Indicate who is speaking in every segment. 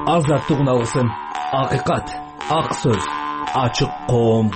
Speaker 1: азаттыгын алсын. Акыйкат, ак сөз, ачык коом.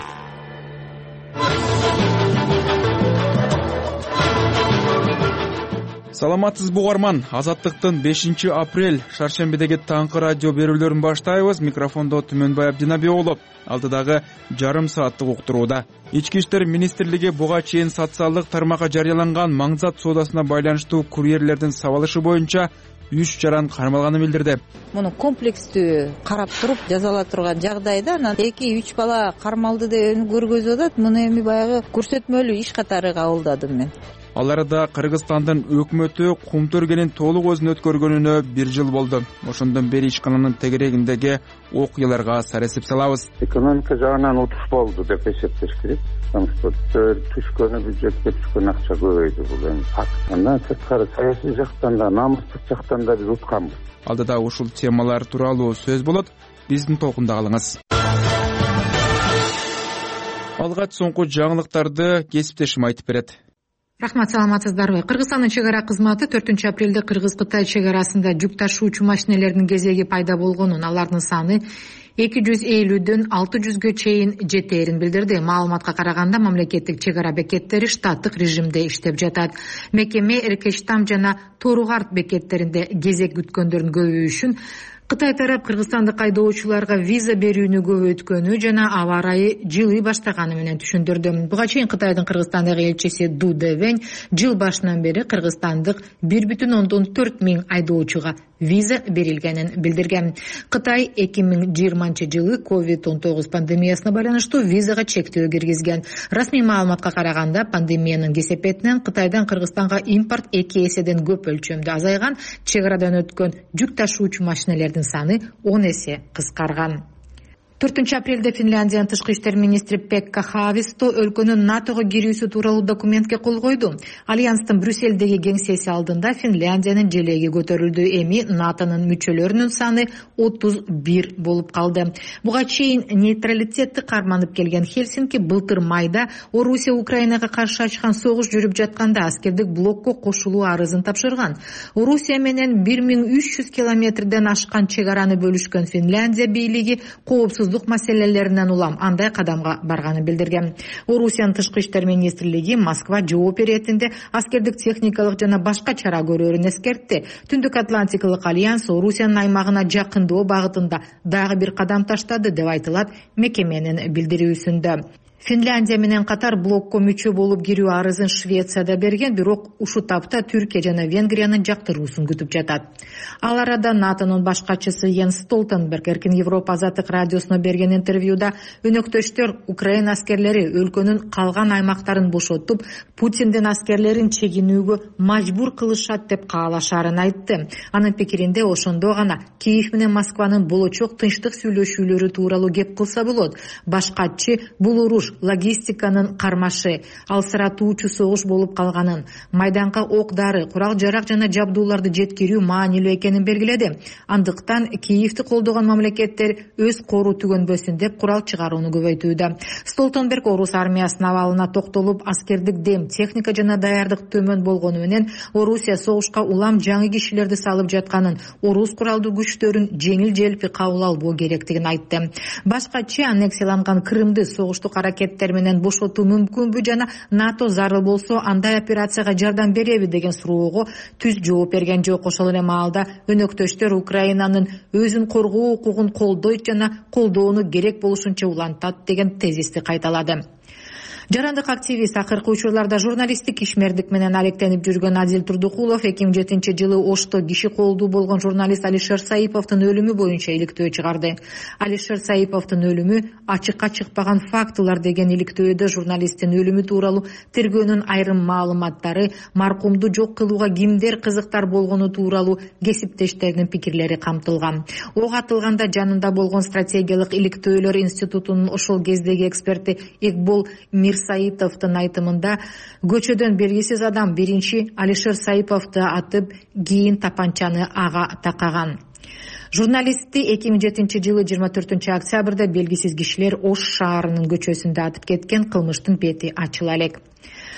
Speaker 2: Саламатсызбы угарман, Азаттыктын 5-апрель шаршембидеги таңкы радио берүүлөрүн баштайбыз. Микрофондо Түмөнбай Абдинабий уулу. Алдыдагы жарым сааттык уктурууда. Ички иштер министрлиги буга чейин социалдык тармакка жарыяланган маңзат соодасына байланыштуу курьерлердин сабалышы боюнча 3 жаран кармалганын билдирди.
Speaker 3: Муну комплекстүү карап туруп жазала турган жагдайда анан 2-3 бала кармалды деп көргөзүп атат. Муну эми баягы көрсөтмөлүү иш катары кабылдадым мен.
Speaker 2: Аларда Кыргызстандын өкмөтү Кумтөргенин толук өзүн өткөргөнүнө 1 жыл болду. Ошондон бери ишкананын тегерегиндеги окуяларга саресип салабыз.
Speaker 4: Экономика жагынан утуш болду деп эсептеш керек. Түшкөнү бюджетке түшкөн акча көбөйдү, бул эми факт. Андан сырткары саясий жактан да, намустук жактан да биз утканбыз.
Speaker 2: Алдыда ушул темалар тууралуу сөз болот. Биздин толкунда калыңыз. Алгач соңку жаңылыктарды кесиптешим айтып берет.
Speaker 5: Рахмат, саламатсыздарбы? Кыргызстандын чек ара кызматы 4-апрелде Кыргыз-Кытай чек арасында жүк ташуучу машинелердин кезеги пайда болгонун, алардын саны 250дөн 600гө чейин жетээрин билдирди. Маалыматка караганда мамлекеттик чек ара бекеттери штаттык режимде иштеп жатат. Мекеме Эркештам жана Торугарт бекеттеринде кезек күткөндөрдүн көбөйүшүн, Кытай тарап кыргызстандык айдоочуларга виза берүүнү көбөйткөнү жана аба ырайы жылый баштаганы менен түшүндүрдү. Буга чейин Кытайдын Кыргызстандагы элчиси Ду Дэвэнь жыл башынан бери кыргызстандык 1,4 миң айдоочуга виза берилгенин билдирген. Кытай 2020-жылы COVID-19 пандемиясына байланыштуу визага чектөө киргизген. Расмий маалыматка караганда пандемиянын кесепетинен Кытайдан Кыргызстанга импорт 2 эседен көп өлчөмдө азайган, чек арадан өткөн жүк ташуучу машинелердин саны 10 эсе кыскарган. 4-апрелде Финляндиянын тышкы иштер министри Пекка Хависто өлкөнүн НАТОго кирүүсү тууралуу документке кол койду. Альянстын Брюссельдеги кеңсеси алдында Финляндиянын желеги көтөрүлдү. Эми НАТОнун мүчөлөрүнүн саны 31 болуп калды. Буга чейин нейтралитетти карманып келген Хельсинки былтыр майда Орусия Украинага каршы ачкан согуш жүрүп жатканда аскердик блокко кошулуу арызын тапшырган. Орусия менен 1300 километрден ашкан чек араны бөлүшкөн Финляндия бийлиги коопсуздук маселелеринен улам андай кадамга барганын билдирген. Орусиянын тышкы иштер министрлиги Москва жооп беретинде аскердик техникалык жана башка чара көрөрүн эскертти. Түндүк Атлантикалык альянс Орусиянын аймагына жакындоо багытында дагы бир кадам таштады деп айтылат мекеменин билдирүүсүндө. Финляндия менен катар блокко мүчө болуп кирүү арызын Швецияда берген, бирок ушул тапта Түркия жана Венгриянын жактыруусун күтүп жатат. Ал арада НАТОнун башкачысы Йенс Столтенберг Эркин Европа азаттык радиосуна берген интервьюда өнөктөштөр Украина аскерлери өлкөнүн калган аймактарын бошотуп, Путиндин аскерлерин чегинүүгө мажбур кылышат деп каалашарын айтты. Анын пикиринде ошондо гана Киев менен Москванын болочок тынчтык сүйлөшүүлөрү тууралуу кеп кылса болот. Башкачы бул уруш логистиканын кармашы, алсыратуучу согуш болуп калганын, майданга ок-дары, курал-жарак жана жабдууларды жеткирүү маанилүү экенин белгиледи. Андыктан Киевти колдогон мамлекеттер өз кору түгөнбөсүн деп курал чыгарууну көбөйтүүдө. Столтенберг орус армиясынын абалына токтолуп, аскердик дем, техника жана даярдык төмөн болгону менен Орусия согушка улам жаңы кишилерди салып жатканын, орус куралдуу күчтөрүн жеңил-желпи кабыл албоо керектигин айтты. Башкачы аннексияланган Крымды согуштук аракеттер менен бошотуу мүмкүнбү жана НАТО зарыл болсо андай операцияга жардам береби деген суроого түз жооп берген жок. Ошол эле маалда өнөктөштөр Украинанын өзүн коргоо укугун колдойт жана колдоону керек болушунча улантат деген тезисти кайталады. Жарандык активист акыркы учурларда журналисттик ишмердик менен алектенип жүргөн Адил Турдукулов 2007-жылы Ошто киши колдуу болгон журналист Алишер Саиповдун өлүмү боюнча иликтөө чыгарды. Алишер Саиповдун өлүмү ачыкка чыкпаган фактылар деген иликтөөдө журналисттин өлүмү тууралуу тергөөнүн айрым маалыматтары, маркумду жок кылууга кимдер кызыктар болгону тууралуу кесиптештердин пикирлери камтылган. Ок атылганда жанында болгон стратегиялык иликтөөлөр институтунун ошол кездеги эксперти Игбол Саитовдун айтымында көчөдөн белгисиз адам биринчи Алишер Саиповду атып, кийин тапанчаны ага такаган. Журналистти 2007-жылы 24-октябрда белгисиз кишилер Ош шаарынын көчөсүндө атып кеткен, кылмыштын бети ачыла элек.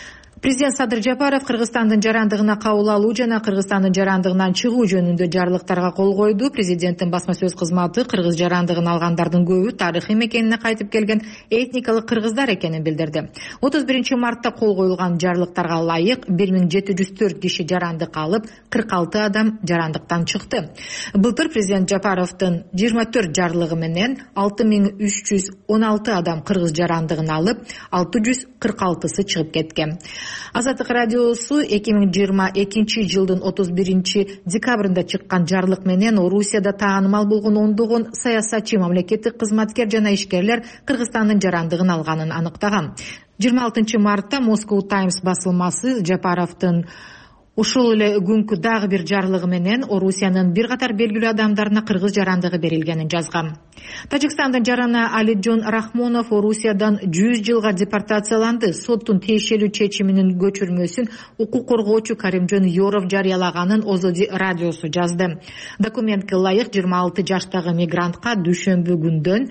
Speaker 5: Президент Садыр Жапаров Кыргызстандын жарандыгына кабыл алуу жана Кыргызстандын жарандыгынан чыгуу жөнүндө жарлыктарга кол койду. Президенттин басма сөз кызматы кыргыз жарандыгын алгандардын көбү тарыхый мекенине кайтып келген этникалык кыргыздар экенин билдирди. 31 мартта кол коюлган жарлыктарга ылайык 1704 киши жарандык алып, 46 адам жарандыктан чыкты. Былтыр президент Жапаровдун 24 жарлыгы менен 6316 адам кыргыз жарандыгын алып, 646сы чыгып кеткен. Азаттык радиосу 2022 жылдын 31 декабрында чыккан жарлык менен Орусияда таанымал болгон ондогон саясатчы, мамлекеттик кызматкер жана ишкерлер Кыргызстандын жарандыгын алганын аныктаган. 26 мартта Moscow Times басылмасы Жапаровдун ушул эле күнкү дагы бир жарлыгы менен Орусиянын бир катар белгилүү адамдарына кыргыз жарандыгы берилгенин жазган. Тажикстандын жараны Алиджон Рахмонов Орусиядан 100 жылга депортацияланды. Соттун тиешелүү чечиминин көчүрмөсүн укук коргоочу Каримжон Yorov жарыялаганын Озоди радиосу жазды. Документке ылайык 26 жаштагы мигрантка дүйшөмбү күндөн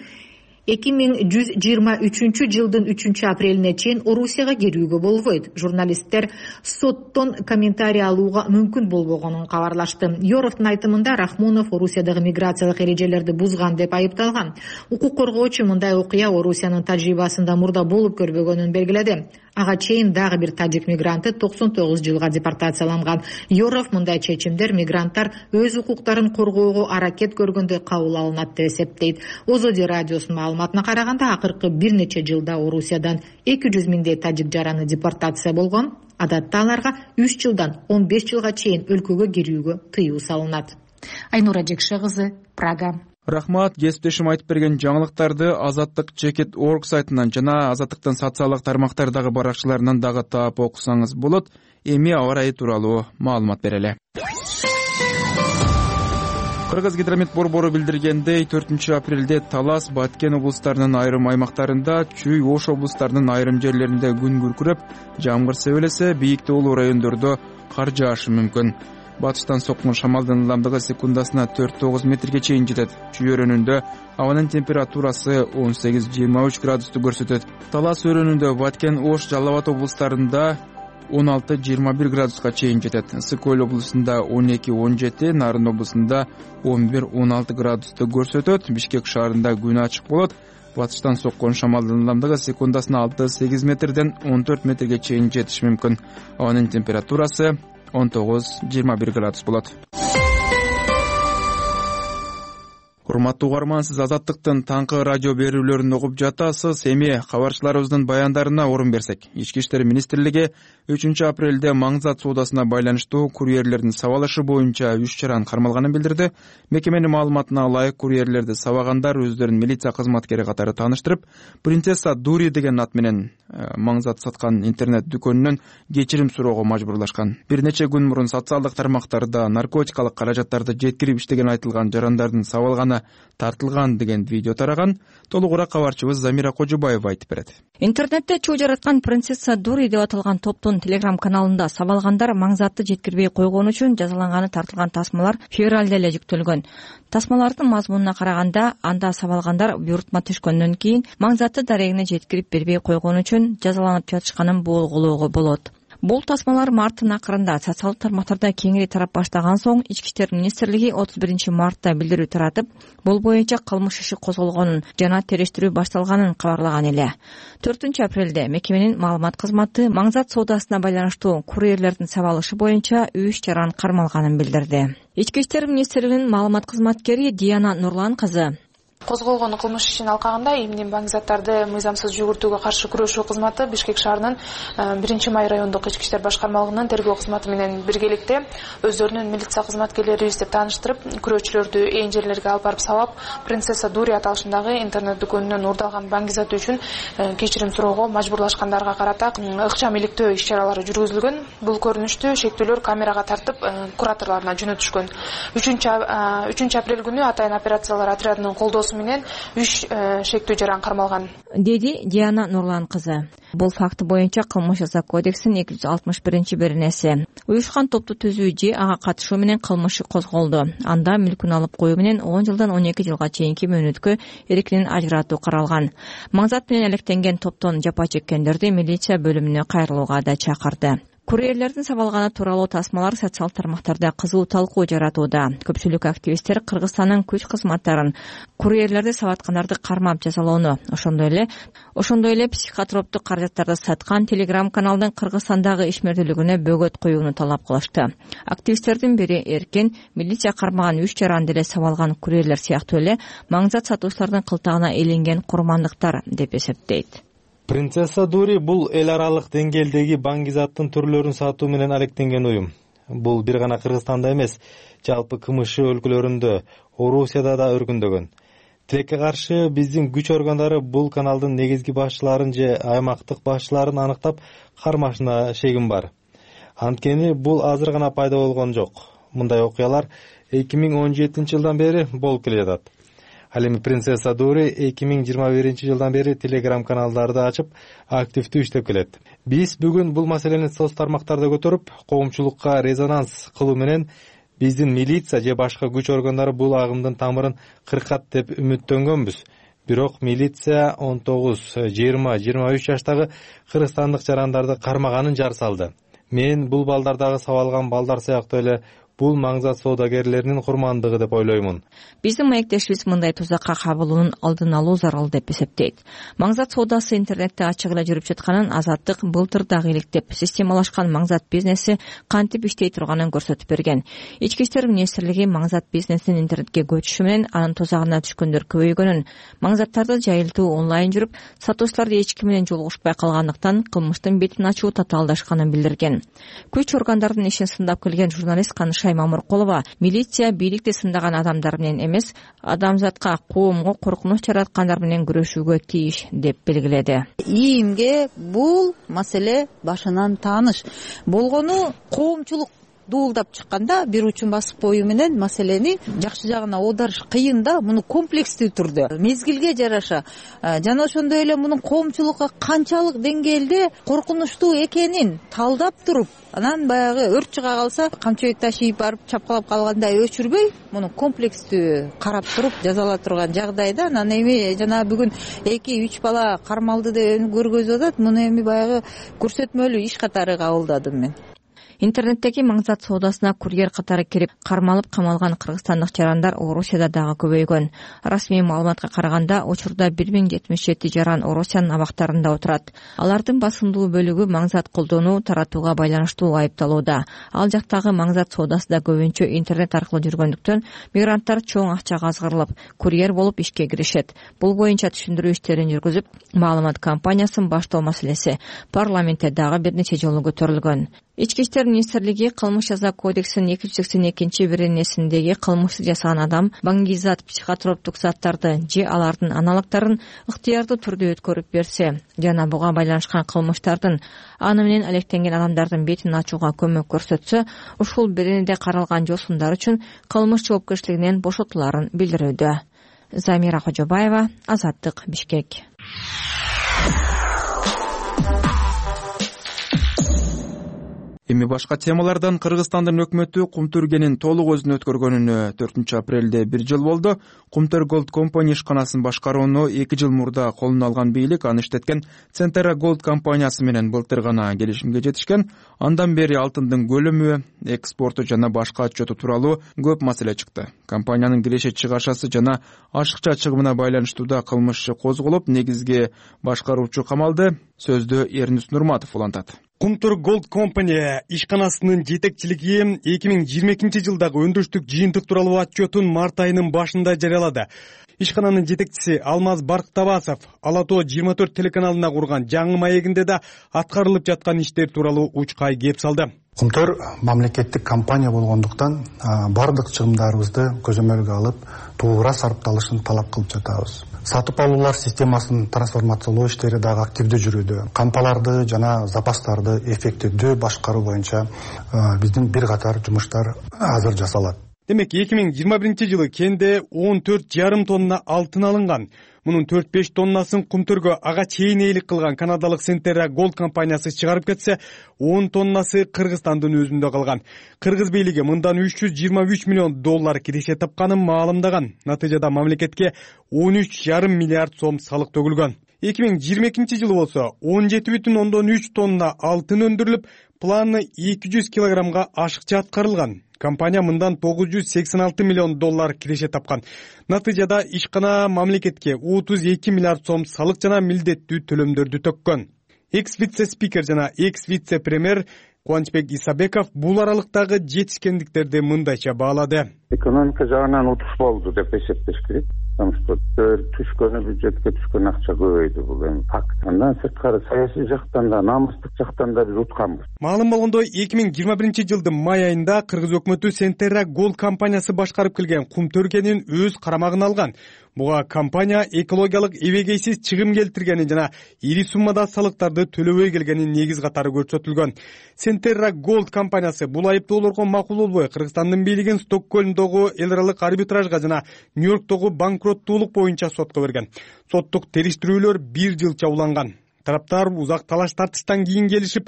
Speaker 5: 2123 жылдын 3 апрелине чейин Орусияга кирүүгө болбойт. Журналисттер соттон комментарий алууга мүмкүн болбогонун кабарлашты. Yorovдун айтымында Рахмонов Орусиядагы миграциялык эрежелерди бузган деп айыпталган. Укук коргоочу мындай окуя Орусиянын тажрыйбасында мурда болуп көрбөгөнүн белгиледи. Ага чейин дагы бир тажик мигранты 99 жылга депортацияланган. Yorov мындай чечимдер мигранттар өз укуктарын коргоого аракет көргөндө кабыл алынат деп эсептейт. Озоди радиосунун маалыматына караганда акыркы бир нече жылда Орусиядан 200 миңдей тажик жараны депортация болгон. Адатта аларга 3 жылдан 15 жылга чейин өлкөгө кирүүгө тыюу салынат. Айнура Жекше кызы, Прага.
Speaker 2: Рахмат, кесиптешим айтып берген жаңылыктарды Azatlyk.org сайтынан жана Азаттыктын социалдык тармактардагы баракчаларынан дагы таап окусаңыз болот. Эми аба ырайы тууралуу маалымат берели. Кыргызгидромет борбору билдиргендей 4 апрелде Талас, Баткен облустарынын айрым аймактарында, Чүй, Ош облустарынын айрым жерлеринде күн күркүрөп, жамгыр себелесе, бийикте улуу райондордо кар жаашы мүмкүн. Батыштан соккон шамалдын ылдамдыгы секундасына 4-9 метрге чейин жетет. Чүй өрөөнүндө абанын температурасы 18-23 градусту көрсөтөт. Талас өрөөнүндө Баткен, Ош, Жалал Абад облустарында 16-21 градуска чейин жетет. Ысык-Көл облусунда 12-17, Нарын облусунда 11-16 градусту көрсөтөт. Бишкек шаарында күн ачык болот. Батыштан соккон шамалдын ылдамдыгы секундасына 6-8 метрден 14 метрге чейин жетиши мүмкүн. Абанын температурасы 19-21 градус болот. Урматтуу угарман, сиз Азаттыктын таңкы радио берүүлөрүн угуп жатасыз. Эми кабарчыларыбыздын баяндарына орун берсек. Ички иштер министрлиги 3 апрелде маңзат соодасына байланыштуу курьерлердин сабалышы боюнча 3 чараны кармалганын билдирди. Мекеменин маалыматына ылайык курьерлерди сабагандар өздөрүн милиция кызматкери катары тааныштырып, Принцесса Дури деген ат менен маңзат саткан интернет дүкөнүнөн кечирим суроого мажбурлашкан. Бир нече күн мурун социалдык тармактарда наркотикалык каражаттарды жеткирип иштеген айтылган жарандардын сабалганы тартылган деген видео тараган. Толугураак кабарчыбыз Замира Кожубаева айтып берет.
Speaker 6: Интернетте чуу жараткан Принцесса Дури деп аталган топтун телеграм каналында сабалгандар маңзатты жеткирбей койгон үчүн жазаланганы тартылган тасмалар февралда эле жүктөлгөн. Тасмалардын мазмунуна караганда, анда сабалгандар буйрутма түшкөндөн кийин маңзатты дарегине жеткирип бербей койгон үчүн жазаланып жатышканын болголоого болот. Бул тасмалар марттын акырында социалдык тармактарда кеңири тарап баштаган соң Ички иштер министрлиги 31 мартта билдирүү таратып, бул боюнча кылмыш иши козголгонун жана териштирүү башталганын кабарлаган эле. 4 апрелде мекеменин маалымат кызматы маңзат соодасына байланыштуу курьерлердин сабалышы боюнча 3 чараны кармалганын билдирди. Ички иштер министрлигинин маалымат кызматкери Диана Нурлан кызы
Speaker 7: козголгон кылмыш ишин алкагында эмне маңзаттарды мыйзамсыз жүгүртүүгө каршы күрөшүү кызматы Бишкек шаарынын 1-Май райондук ички иштер башкармалыгынын тергөө кызматы менен биргеликте өздөрүнүн милиция кызматкерлерибиз деп тааныштырып, күрөөчүлөрдү ээн жерлерге алып барып сабап, Принцесса Дури аталышындагы интернет дүкөнүнөн уурдалган баңгизат үчүн кечирим суроого мажбурлашкандарга карата ыкчам иликтөө иш-чаралары жүргүзүлгөн. Бул көрүнүштү шектүүлөр камерага тартып, кураторлоруна жөнөтүшкөн. 3 апрель күнү атайын операциялар отрядынын колдоосу болуусу менен 3 шектүү жаран кармалган,
Speaker 6: деди Диана Нурлан кызы. Бул факты боюнча Кылмыш жаза кодексинин 261-беренеси уюшкан топту түзүү же ага катышуу менен кылмышы козголду. Анда мүлкүн алып коюу менен 10 жылдан 12 жылга чейинки мөөнөткө эркинен ажыратуу каралган. Маңзат менен алектенген топтон жапа чеккендерди милиция бөлүмүнө кайрылууга да чакырды. Курьерлердин сабалганы тууралуу тасмалар социал тармактарда кызуу талкуу жаратууда. Көпчүлүк активисттер Кыргызстандын күч кызматтарын курьерлерди сабаткандарды кармап жазалоону, ошондой эле психотроптук каражаттарды саткан телеграм-каналдын Кыргызстандагы ишмердүүлүгүнө бөгөт коюуну талап кылышты. Активисттердин бири эркин милиция кармаган 3 жаранды эле сабалган курьерлер сыяктуу эле маңзат сатуучулардын кылтагына илинген курмандыктар деп эсептейт.
Speaker 8: Принцесса Дури бул эл аралык деңгээлдеги баңгизаттын түрлөрүн сатуу менен алектенген уюм. Бул бир гана Кыргызстанда эмес, жалпы КМШ өлкөлөрүндө, Орусияда да өркүндөгөн. Тилекке каршы биздин күч органдары бул каналдын негизги башчыларын же аймактык башчыларын аныктап кармашына шегим бар. Анткени бул азыр гана пайда болгон жок. Мындай окуялар 2017-жылдан бери болуп келе жатат. Ал эми Принцесса Дури 2021-жылдан бери телеграм-каналдарды ачып, активдүү иштеп келет. Биз бүгүн бул маселени соц тармактарда көтөрүп, коомчулукка резонанс кылуу менен биздин милиция же башка күч органдары бул агымдын тамырын кыркат деп үмүттөнгөнбүз. Бирок милиция 19, 20, 23 жаштагы кыргызстандык жарандарды кармаганын жар салды. Мен бул балдардагы сабалган балдар сыяктуу эле бул маңзат соодагерлеринин курмандыгы деп ойлоймун.
Speaker 6: Биздин маектешибиз мындай тузакка кабылуунун алдын алуу зарыл деп эсептейт. Маңзат соодасы интернетте ачык эле жүрүп жатканын Азаттык былтыр дагы иликтеп, системалашкан маңзат бизнеси кантип иштей турганын көрсөтүп берген. Ички иштер министрлиги маңзат бизнесинин интернетке көчүшү менен анын тузагына түшкөндөр көбөйгөнүн, маңзаттарды жайылтуу онлайн жүрүп, сатуучулар эч ким менен жолугушпай калгандыктан кылмыштын бетин ачуу татаалдашканын билдирген. Күч органдардын ишин сындап келген журналист Мамыркулова милиция бийликти сындаган адамдар менен эмес, адамзатка, коомго коркунуч жараткандар менен күрөшүүгө тийиш деп белгиледи.
Speaker 3: ИИМге бул маселе башынан тааныш болгону коомчулук дуулдап чыкканда бир учун басып коюу менен маселени жакшы жагына оодарыш кыйын да, муну комплекстүү түрдө мезгилге жараша жана ошондой эле мунун коомчулукка канчалык деңгээлде коркунучтуу экенин талдап туруп, анан баягы өрт чыга калса камчыбек ташыйып барып чапкалап калгандай өчүрбөй, муну комплекстүү карап туруп жазала турган жагдайда. Анан эми жана бүгүн 2-3 бала кармалды деп көргөзүп атат. Муну эми баягы көрсөтмөлүү иш катары кабылдадым мен.
Speaker 6: Интернеттеги маңзат соодасына курьер катары кирип кармалып камалган кыргызстандык жарандар Орусияда дагы көбөйгөн. Расмий маалыматка караганда, учурда 1077 жаран Орусиянын абактарында отурат. Алардын басымдуу бөлүгү маңзат колдонуу, таратууга байланыштуу айыпталууда. Ал жактагы маңзат соодасы да көбүнчө интернет аркылуу жүргөндүктөн мигранттар чоң акчага азгырылып, курьер болуп ишке киришет. Бул боюнча түшүндүрүү иштерин жүргүзүп, маалымат кампаниясын баштоо маселеси парламентте дагы бир нече жолу көтөрүлгөн. Ички иштер министрлиги Кылмыш жаза кодексинин 282-беренесиндеги кылмышты жасаган адам баңгизат, психотроптук заттарды же алардын аналогдорун ыктыярдуу түрдө өткөрүп берсе жана буга байланышкан кылмыштардын аны менен алектенген адамдардын бетин ачууга көмөк көрсөтсө, ушул беренеде каралган жосундар үчүн кылмыш жоопкерчилигинен бошотуларын билдирүүдө. Замира Кожобаева, Азаттык, Бишкек.
Speaker 2: Эми башка темалардан Кыргызстандын өкмөтү Кумтүргенин толук өзүнө өткөргөнүнө 4 апрелде 1 жыл болду. Кумтөр Голд компания ишканасын башкарууну 2 жыл мурда колуна алган бийлик аны иштеткен Центера Голд компаниясы менен былтыр гана келишимге жетишкен. Андан бери алтындын көлөмү, экспорту жана башка отчету тууралуу көп маселе чыкты. Компаниянын киреше чыгашасы жана ашыкча чыгымына байланыштуу да кылмыш козголуп, негизги башкаруучу камалды. Сөздү Эрнис Нурматов улантат.
Speaker 9: Кумтөр Голд компания ишканасынын жетекчилиги 2022-жылдагы өндүрүштүк жыйынтык тууралуу отчетун март айынын башында жарыялады. Ишкананын жетекчиси Алмаз Барктабасов Ала Тоо 24 телеканалына курган жаңы маегинде да аткарылып жаткан иштер тууралуу учкай кеп салды.
Speaker 10: Кумтөр мамлекеттик компания болгондуктан бардык чыгымдарыбызды көзөмөлгө алып, туура сарапталышын талап кылып жатабыз. Сатып алуулар системасын трансформациялоо иштери дагы активдүү жүрүүдө. Кампаларды жана запастарды эффективдүү башкаруу боюнча биздин бир катар жумуштар азыр жасалат.
Speaker 9: Демек 2021 кенде 14,5 тонна алтын алынган. Мунун 4-5 тоннасын Кумтөргө ага чейин ээлик кылган канадалык Centerra Gold компаниясы чыгарып кетсе, 10 тоннасы Кыргызстандын өзүндө калган. Кыргыз бийлиги мындан $323 миллион киреше тапканын маалымдаган. Натыйжада мамлекетке 13,5 миллиард сом салык төгүлгөн. 2022 жылы болсо 17,3 тонна алтын өндүрүлүп, планы 200 килограммга ашыкча аткарылган. Компания мындан $986 миллион киреше тапкан. Натыйжада ишкана мамлекетке 32 миллиард сом салык жана милдеттүү төлөмдөрдү төккөн. Экс-вице-спикер жана экс-вице-премьер Кубанычбек Исабеков бул аралыктагы жетишкендиктерди мындайча баалады.
Speaker 4: Экономика жагынан утуш болду деп эсептеш керек. Түшкөнү бюджетке түшкөн акча көбөйдү, бул эми факт. Андан сырткары саясий жактан да, намыстык жактан да биз утканбыз.
Speaker 9: Маалым болгондой, 2021 жылдын май айында Кыргыз өкмөтү Centerra Gold компаниясы башкарып келген Кумтөр кенин өз карамагына алган. Буга компания экологиялык эбегейсиз чыгым келтиргени жана ири суммада салыктарды төлөбөй келгени негиз катары көрсөтүлгөн. Centerra Gold компаниясы бул айыптоолорго макул болбой, Кыргызстандын бийлигин Стокгольмдогу эл аралык арбитражга жана Нью-Йорктогу банкроттуулук боюнча сотко берген. Соттук териштирүүлөр 1 жылча уланган. Тараптар узак талаш тартыштан кийин келишип,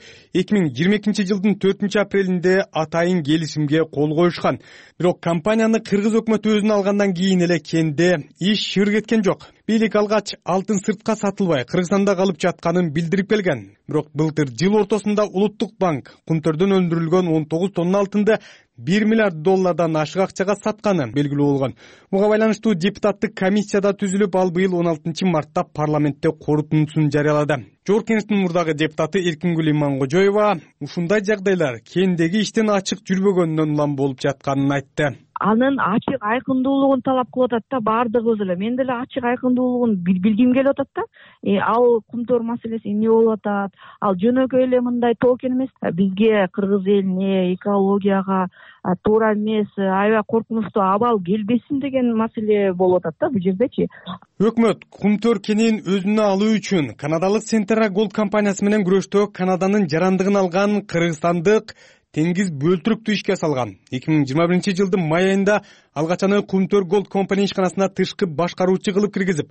Speaker 9: 2022 жылдын 4 апрелинде атайын келишимге кол коюшкан. Бирок компанияны Кыргыз өкмөтү өзүнө алгандан кийин эле кенде иш шыр кеткен жок. Бийлик алгач алтын сыртка сатылбай, Кыргызстанда калып жатканын билдирип келген. Бирок былтыр жыл ортосунда Улуттук банк Кумтөрдөн өндүрүлгөн 19 тонна алтынды $1 миллиард ашык акчага сатканы белгилүү болгон. Буга байланыштуу депутаттык комиссияда түзүлүп, ал быйыл 16 мартта парламентте корутундусун жарыялады. Жогорку Кеңештин мурдагы депутаты Эркингүл Имангожоева ушундай жагдайлар кендеги иштин ачык жүрбөгөнүнөн улам болуп жатканын айтты.
Speaker 11: Анын ачык айкындуулугун талап кылып атат да, баардыгыбыз эле. Мен деле ачык айкындуулугун билгим келип атат да. Ал Кумтөр маселеси эмне болуп атат? Ал жөнөкөй эле мындай токен эмес. Бизге, кыргыз элине, экологияга туура эмес, аябай коркунучтуу абал келбесин деген маселе болуп атат да бул жердечи.
Speaker 9: Өкмөт Кумтөр кенин өзүнө алуу үчүн канадалык Centerra Gold компаниясы менен күрөштө Канаданын жарандыгын алган кыргызстандык Теңиз бөлтүрүктү ишке салган. 2021 жылдын май айында алгачаны Кумтөр Gold компания ишканасына тышкы башкаруучу кылып киргизип,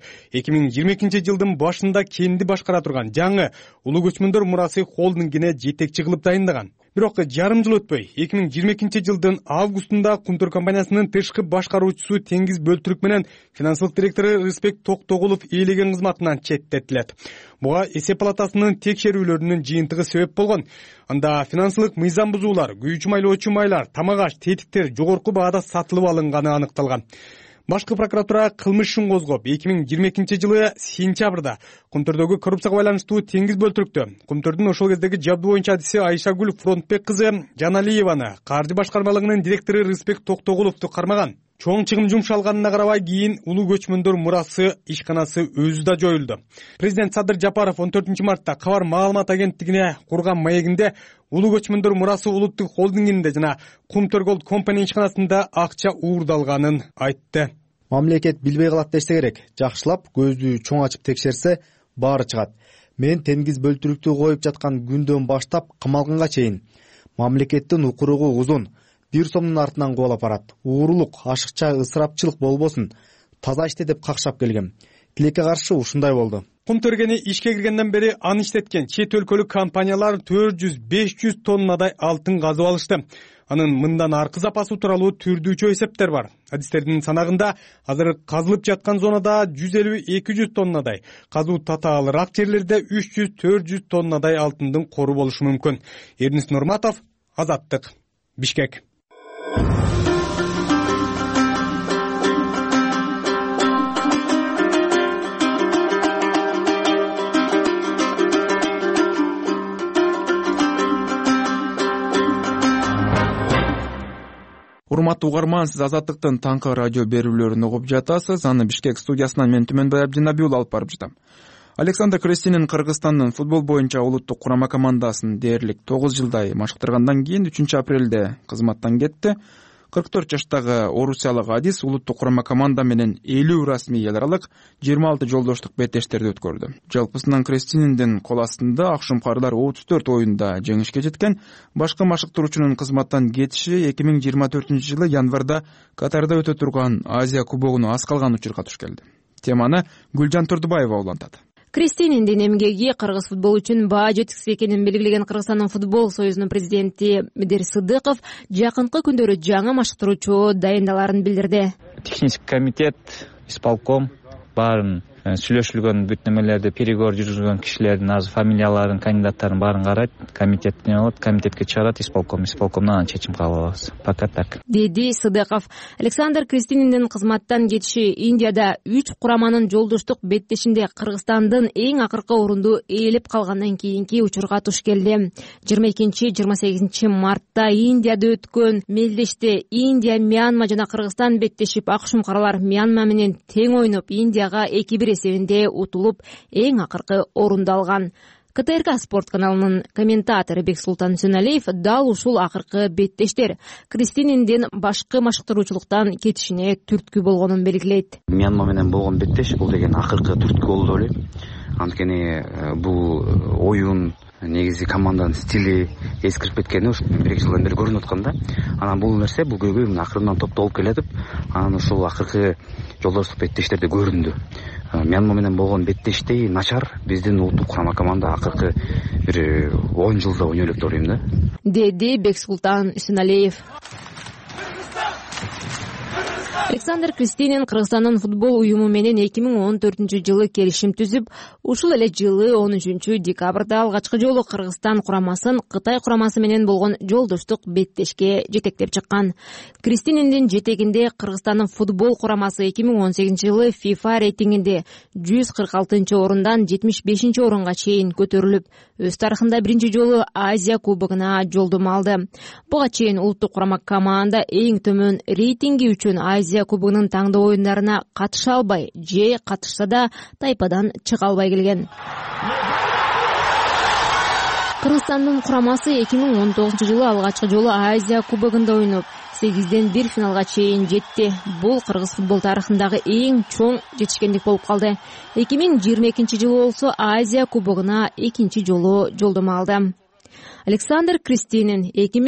Speaker 9: 2022 жылдын башында кенди башкара турган жаңы Улуу көчмөндөр мурасы холдингине жетекчи кылып дайындаган. Бирок жарым жыл өтпөй, 2022 жылдын августунда Кумтөр компаниясынын тышкы башкаруучусу Теңиз бөлтүрүк менен финансылык директору Рыспек Токтогулов ээлеген кызматынан четтетилет. Буга эсеп палатасынын текшерүүлөрүнүн жыйынтыгы себеп болгон. Анда финансылык мыйзам бузуулар, күйүүчү майлоочу майлар, тамак аш, тетиктер жогорку баада сатылып алынганы аныкталган. Башкы прокуратура кылмыш ишин козгоп, 2022 жылы сентябрда Кумтөрдөгү коррупцияга байланыштуу Теңиз бөлтүрүктү, Кумтөрдүн ошол кездеги жабдуу боюнча адиси Айшагүл Фронтбек кызы Жаналиеваны, каржы башкармалыгынын директору Рыспек Токтогуловду кармаган. Чоң чыгым жумшалганына карабай кийин Улуу көчмөндөр мурасы ишканасы өзү да жоюлду. Президент Садыр Жапаров 14 мартта Кабар маалымат агенттигине курган маегинде Улуу көчмөндөр мурасы улуттук холдингинде жана Кумтөр Gold компания ишканасында акча уурдалганын айтты.
Speaker 12: Мамлекет билбей калат десе керек. Жакшылап көздү чоң ачып текшерсе баары чыгат. Мен Теңиз бөлтүрүктү коюп жаткан күндөн баштап камалганга чейин мамлекеттин укуругу узун. 1 сомдун артынан кубалап барат. Уурулук, ашыкча ысырапчылык болбосун. Таза иште деп какшап келгем. Тилекке каршы ушундай болду.
Speaker 9: Кумтөр кени ишке киргенден бери аны иштеткен чет өлкөлүк компаниялар 400-500 тоннадай алтын казып алышты. Анын мындан аркы запасы тууралуу түрдүүчө эсептер бар. Адистердин санагында азыр казылып жаткан зонада 150-200 тоннадай, казуу татаалыраак жерлерде 300-400 тоннадай алтындын кору болушу мүмкүн. Эрнис Нурматов, Азаттык, Бишкек.
Speaker 2: Урматтуу угарман, сиз Азаттыктын таңкы радио берүүлөрүн угуп жатасыз. Аны Бишкек студиясынан мен Түмөнбай Абдинабиул алып барып жатам. Александр Крестинин Кыргызстандын футбол боюнча улуттук курама командасын дээрлик 9 жылдай машыктыргандан кийин 3 апрелде кызматтан кетти. 44 жаштагы орусиялык Адис улуттук курама команда менен 50 расмий эл аралык 26 жолдоштук беттештерди өткөрдү. Жалпысынан Кристининдин кол астында акшумкарлар 34 оюнда жеңишке жеткен. Башкы машыктыруучунун кызматтан кетиши 2024-жылы январда Катарда өтө турган Азия кубогуна аз калган учурга туш келди. Теманы Гүлжан Турдубаева улантат.
Speaker 13: Кристининдин эмгеги кыргыз футбол үчүн баа жеткис экенин белгилеген Кыргызстандын футбол союзунун президенти Медер Сыдыков жакынкы күндөрү жаңы машыктыруучу дайындаларын билдирди.
Speaker 14: Технический комитет, исполком баарын сүйлөшүлгөн бүт немелерди переговор жүргүзгөн кишилердин азыр фамилияларын, кандидаттарын баарын карайт, комитет не болот, комитетке чыгарат исполкомдон анан чечим кабыл алабыз. Пока так.
Speaker 13: Деди Сыдыков. Александр Кристининдин кызматтан кетиши Индияда 3 кураманын жолдоштук беттешинде Кыргызстандын эң акыркы орунду ээлеп калгандан кийинки учурга туш келди. 22-28 мартта Индияда өткөн мелдеште Индия, Мьянма жана Кыргызстан беттешип, акшумкарлар Мьянма менен тең ойноп Индияга 2-1 эсебинде утулуп, эң акыркы орунду алган. КТРК спорт каналынын комментатору Бексултан Сөналиев дал ушул акыркы беттештер Кристининдин башкы машыктыруучулуктан кетишине түрткү болгонун белгилейт.
Speaker 15: Мьянма менен болгон беттеш бул деген акыркы түрткү болду деп ойлойм. Анткени бул оюн негизи команданын стили эскирип кеткени ушу 1-2 жылдан бери көрүнүп аткан да. Анан бул нерсе бул көйгөй акырынан топтолуп келетип, анан ушул акыркы жолдоштук беттештерде көрүндү. Мьянма менен болгон беттештей начар биздин улуттук курама команда акыркы бир 10 жылда ойной элек деп ойлойм да.
Speaker 13: Деди Бексултан Сөналиев. Александр Кристинин Кыргызстандын футбол уюму менен 2014-жылы келишим түзүп, ушул эле жылы 13-декабрда алгачкы жолу Кыргызстан курамасын Кытай курамасы менен болгон жолдоштук беттешке жетектеп чыккан. Кристининдин жетегинде Кыргызстандын футбол курамасы 2018-жылы FIFA рейтингинде 146 орундан 75 орунга чейин көтөрүлүп, өз тарыхында биринчи жолу Азия кубогуна жолдомо алды. Буга чейин улуттук курама команда эң төмөн рейтинги үчүн Азия кубогунун таңдоо оюндарына катыша албай, же катышса да тайпадан чыга албай келген. Кыргызстандын курамасы 2019-жылы алгачкы жолу Азия кубогунда ойноп, 8-1 финалга чейин жетти. Бул кыргыз футбол тарыхындагы эң чоң жетишкендик болуп калды. 2022-жылы болсо Азия кубогуна экинчи жолу жолдомо алды. Александр Кристинин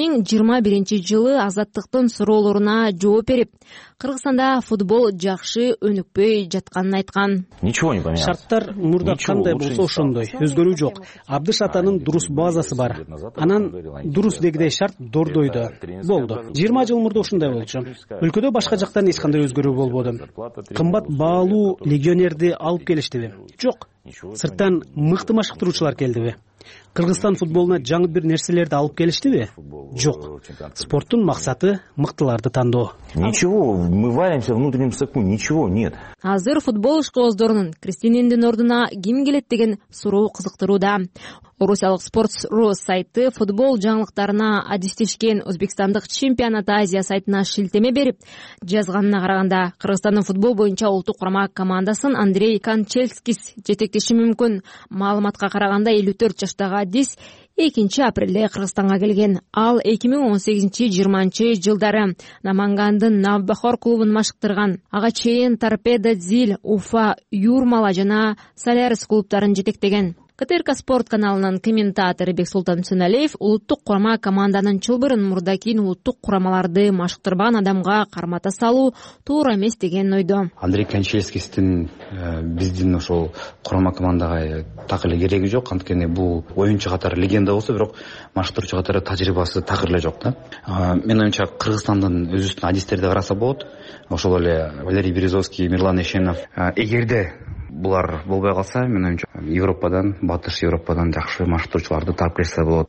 Speaker 13: 2021-жылы азаттыктын суроолоруна жооп берип, Кыргызстанда футбол жакшы өнүкпөй жатканын айткан.
Speaker 16: Ничего не поменялось. Шарттар мурда кандай болсо ошондой, өзгөрүү жок. Абдыш атанын дурус базасы бар. Анан дурус дегидей шарт Дордойдо болду. 20 жыл мурда ушундай болчу. Өлкөдө башка жактан эч кандай өзгөрүү болбоду. Кымбат баалуу легионерди алып келиштиби? Жок. Сырттан мыкты машыктыруучулар келдиби? Кыргызстан футболуна жаңы бир нерселерди алып келиштиби? Жок. Спорттун максаты мыктыларды тандоо. Ничего, мы варимся в внутреннем соку, ничего нет.
Speaker 13: Азыр футбол ишкобоздорунун Кристининдин ордуна ким келет деген суроо кызыктырууда. Орусиялык Sports.ru сайты футбол жаңылыктарына адистешкен Өзбекстандык чемпионат Азия сайтына шилтеме берип, жазганына караганда Кыргызстандын футбол боюнча улуттук курама командасын Андрей Канчелскис жетектеши мүмкүн. Маалыматка караганда 54 жаштагы Адис 2-апрелде Кыргызстанга келген. Ал 2018-20 жылдары Намангандын Навбахор клубун машыктырган. Ага чейин Торпедо Зил, Уфа, Юрмала жана Солярис клубтарын жетектеген. КТРК спорт каналынын комментатору Бексултан Сөналиев улуттук курама команданын чылбырын мурда кийин улуттук курамаларды машыктырбаган адамга кармата салуу туура эмес деген ойдо.
Speaker 15: Андрей Канчелскистин биздин ошол курама командага так эле кереги жок, анткени бул оюнчу катары легенда болсо, бирок машыктыруучу катары тажрыйбасы так эле жок да. Мен оюнча Кыргызстандын өзүбүздүн адистерди караса болот. Ошол эле Валерий Березовский, Мирлан Эшенов. Эгерде булар болбой калса, мен оюнча Европадан, Батыш Европадан жакшы машыктыруучуларды таап келсе болот.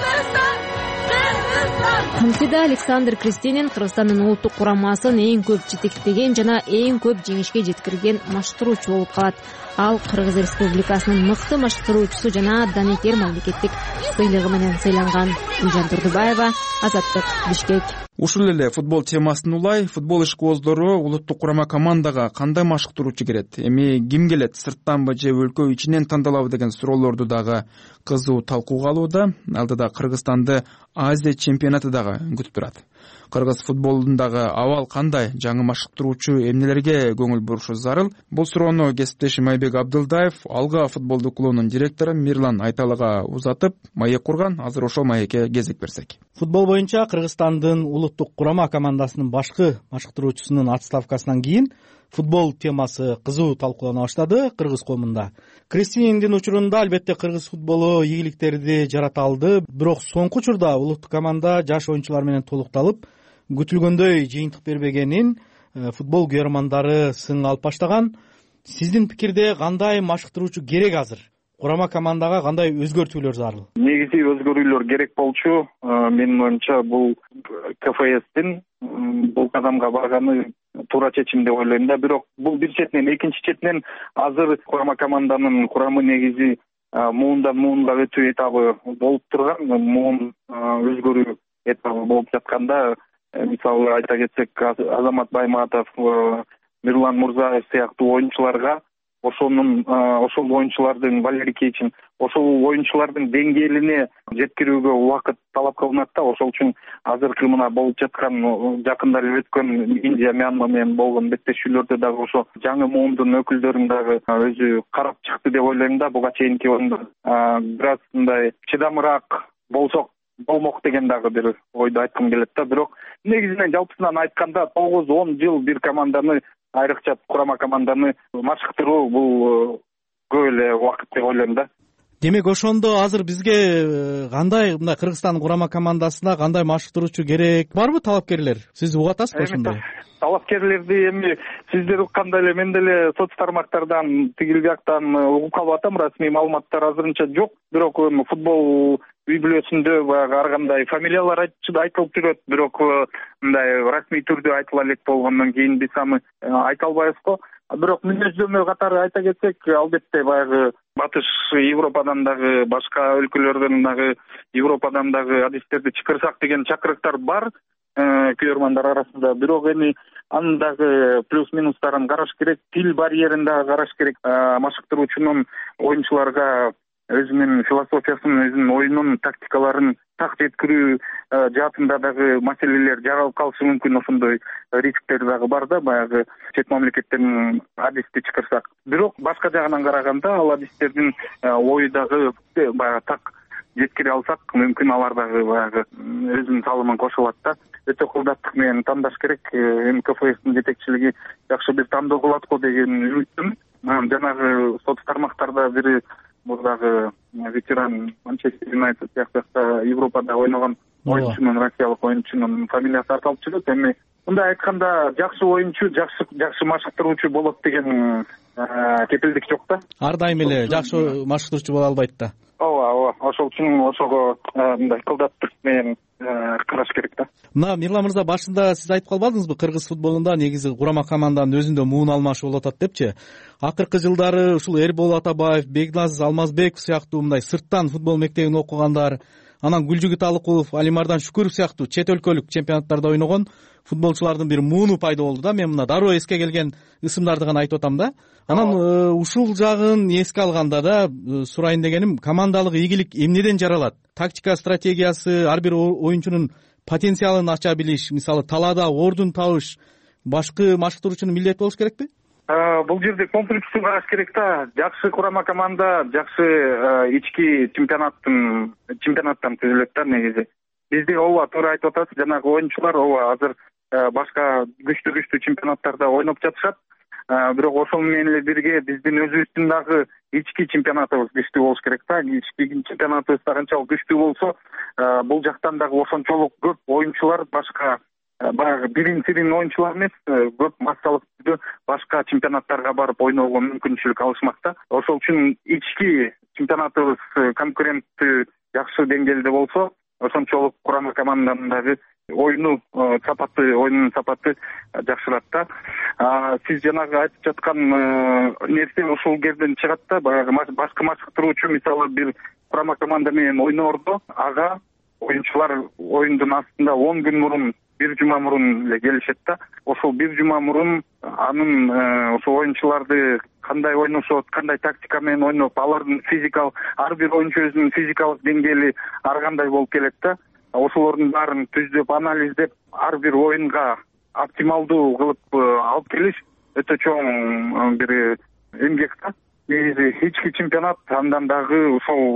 Speaker 13: Конфида Александр Кристинин Кыргызстандын улуттук курамасын эң көп жетектеген жана эң көп жеңишке жеткирген машыктыруучу болуп калат. Ал Кыргыз Республикасынын мыкты машыктыруучусу жана Данекер мамлекеттик сыйлыгы менен сыйланган. Гүлжан Турдубаева, Азаттык, Бишкек.
Speaker 2: Ушул эле футбол темасын улай, футбол ишкооздору улуттук курама командага кандай машыктыруучу кирет, эми ким келет, сырттанбы же өлкө ичинен тандалабы деген суроолорду дагы кызуу талкууга алууда. Алдыда Кыргызстанды Азия чемпионаты дагы күтүп турат. Кыргыз футболундагы абал кандай, жаңы машыктыруучу эмнелерге көңүл бурушу зарыл? Бул суроону кесиптешим Айбек Абдылдаев Алга футболдук клубунун директору Мирлан Айталыга узатып, маек курган. Азыр ошол маекке кезек берсек.
Speaker 17: Футбол боюнча Кыргызстандын улуттук курама командасынын башкы машыктыруучусунун отставкасынан кийин футбол темасы кызуу талкуулана баштады кыргыз коомунда. Кристинендин учурунда албетте кыргыз футболу ийгиликтерди жарата алды, бирок соңку учурда улуттук команда жаш оюнчулар менен толукталып, күтүлгөндөй жыйынтык бербегенин футбол күйөрмандары сынга алып баштаган. Сиздин пикирде кандай машыктыруучу керек азыр? Курама командага кандай өзгөртүүлөр зарыл?
Speaker 18: Негизи өзгөрүүлөр керек болчу. Менин оюмча бул КФСтин бул кадамга барганы туура чечим деп ойлойм да. Бирок бул бир четинен, экинчи четинен азыр курама команданын курамы негизи муундан муунга өтүү этабы болуп турган, муун өзгөрүү этабы болуп жатканда, мисалы айта кетсек, Азамат Байматов, Мирлан Мурзаев сыяктуу оюнчуларга ошол оюнчулардын Валерий Кечин ошол оюнчулардын деңгээлине жеткирүүгө убакыт талап кылынат да. Ошол үчүн азыркы мына болуп жаткан жакында эле өткөн Индия, Мьянма менен болгон беттешүүлөрдө дагы ошо жаңы муундун өкүлдөрүн дагы өзү карап чыкты деп ойлойм да. Буга чейинки оюнда бир аз мындай чыдамыраак болсок болмок деген дагы бир ойду айткым келет да. Бирок негизинен жалпысынан айтканда 9-10 жыл бир команданы, айрыкча курама команданы машыктыруу бул көп эле убакыт деп ойлойм да.
Speaker 17: Демек ошондо азыр бизге кандай мындай Кыргызстан курама командасына кандай машыктыруучу керек? Барбы талапкерлер? Сиз угуп атасызбы ошондой?
Speaker 18: Талапкерлерди эми сиздер уккандай эле мен деле соц тармактардан тигил бияктан угуп калып атам. Расмий маалыматтар азырынча жок. Бирок футбол үй бүлөсүндө баягы ар кандай фамилиялар айтылып жүрөт. Бирок мындай расмий түрдө айтыла элек болгондон кийин биз аны айта албайбыз го. Бирок мүнөздөмө катары айта кетсек, албетте баягы Батыш Европадан дагы, башка өлкөлөрдөн дагы, Европадан дагы адистерди чакырсак деген чакырыктар бар күйөрмандар арасында. Бирок эми анын дагы плюс минустарын караш керек, тил барьерин дагы караш керек. Машыктыруучунун оюнчуларга өзүнүн философиясын, өзүнүн оюнун тактикаларын так жеткирүү жаатында дагы маселелер жаралып калышы мүмкүн. Ошондой рисктер дагы бар да, баягы чет мамлекеттерден адисти чакырсак. Бирок башка жагынан караганда ал адистердин ою дагы баягы так жеткире алсак, мүмкүн алар дагы баягы өзүнүн салымын кошо алат да. Өтө кылдаттык менен тандаш керек. Эми КФСтин жетекчилиги жакшы бир тандоо кылат го деген үмүттүмүн. Жанагы соц тармактарда бири бул дагы ветеран Манчестер Юнайтед сыяктуу Европада ойногон оюнчунун, россиялык оюнчунун фамилиясы аталып жүрөт. Эми мындай айтканда жакшы оюнчу, жакшы машыктыруучу болот деген кепилдик жок да.
Speaker 17: Ар дайым эле жакшы машыктыруучу боло албайт да.
Speaker 18: Ооба. Ошол үчүн ошого мындай кылдаттык менен караш керек да.
Speaker 17: Мына Мирлан мырза, башында сиз айтып калбадыңызбы, кыргыз футболунда негизи курама команданын өзүндө муун алмашы болуп атат депчи? Акыркы жылдары ушул Эрбол Атабаев, Бекназ Алмазбеков сыяктуу мындай сырттан футбол мектебин окугандар, анан Гүлжүгүт Алыкулов, Алимардан Шүкүров сыяктуу чет өлкөлүк чемпионаттарда ойногон футболчулардын бир мууну пайда болду да. Мен мына дароо эске келген ысымдарды гана айтып атам да. Анан ушул жагын эске алганда да сурайын дегеним, командалык ийгилик эмнеден жаралат? Тактика стратегиясы, ар бир оюнчунун потенциалын ача билиш, мисалы талаада ордун табыш башкы машыктыруучунун милдети болуш керекпи?
Speaker 18: Бул жерде комплекстүү караш керек да. Жакшы курама команда жакшы ички чемпионаттан түзүлөт да негизи. Бизде ооба туура айтып атасыз, жанагы оюнчулар ооба азыр башка күчтүү чемпионаттарда ойноп жатышат. Бирок ошол менен эле бирге биздин өзүбүздүн дагы ички чемпионатыбыз күчтүү болуш керек да. Ички чемпионатыбыз канчалык күчтүү болсо, бул жактан дагы ошончолук көп оюнчулар, башка баягы бирин-сирин оюнчулар эмес, көп массалык түрдө башка чемпионаттарга барып ойноого мүмкүнчүлүк алышмак да. Ошол үчүн ички чемпионатыбыз конкуренттүү жакшы деңгээлде болсо, ошончолук курама команданын дагы oyunun sapatı жакшырат да. Сиз жанагы айтып жаткан нерсе ошол жерден чыгат да. Баягы башкы машыктыруучу мисалы бир курама команда менен ойнордо, ага оюнчулар оюндун астында 10 күн мурун бир жума мурун эле келишет да. Ошол бир жума мурун анын ошо оюнчуларды кандай ойношот, кандай тактика менен ойноп, алардын физикалык, ар бир оюнчу өзүнүн физикалык деңгээли ар кандай болуп келет да. Ошолордун баарын түздөп, анализдеп, ар бир оюнга оптималдуу кылып алып келиш өтө чоң бир эмгек да. Негизи ички чемпионат андан дагы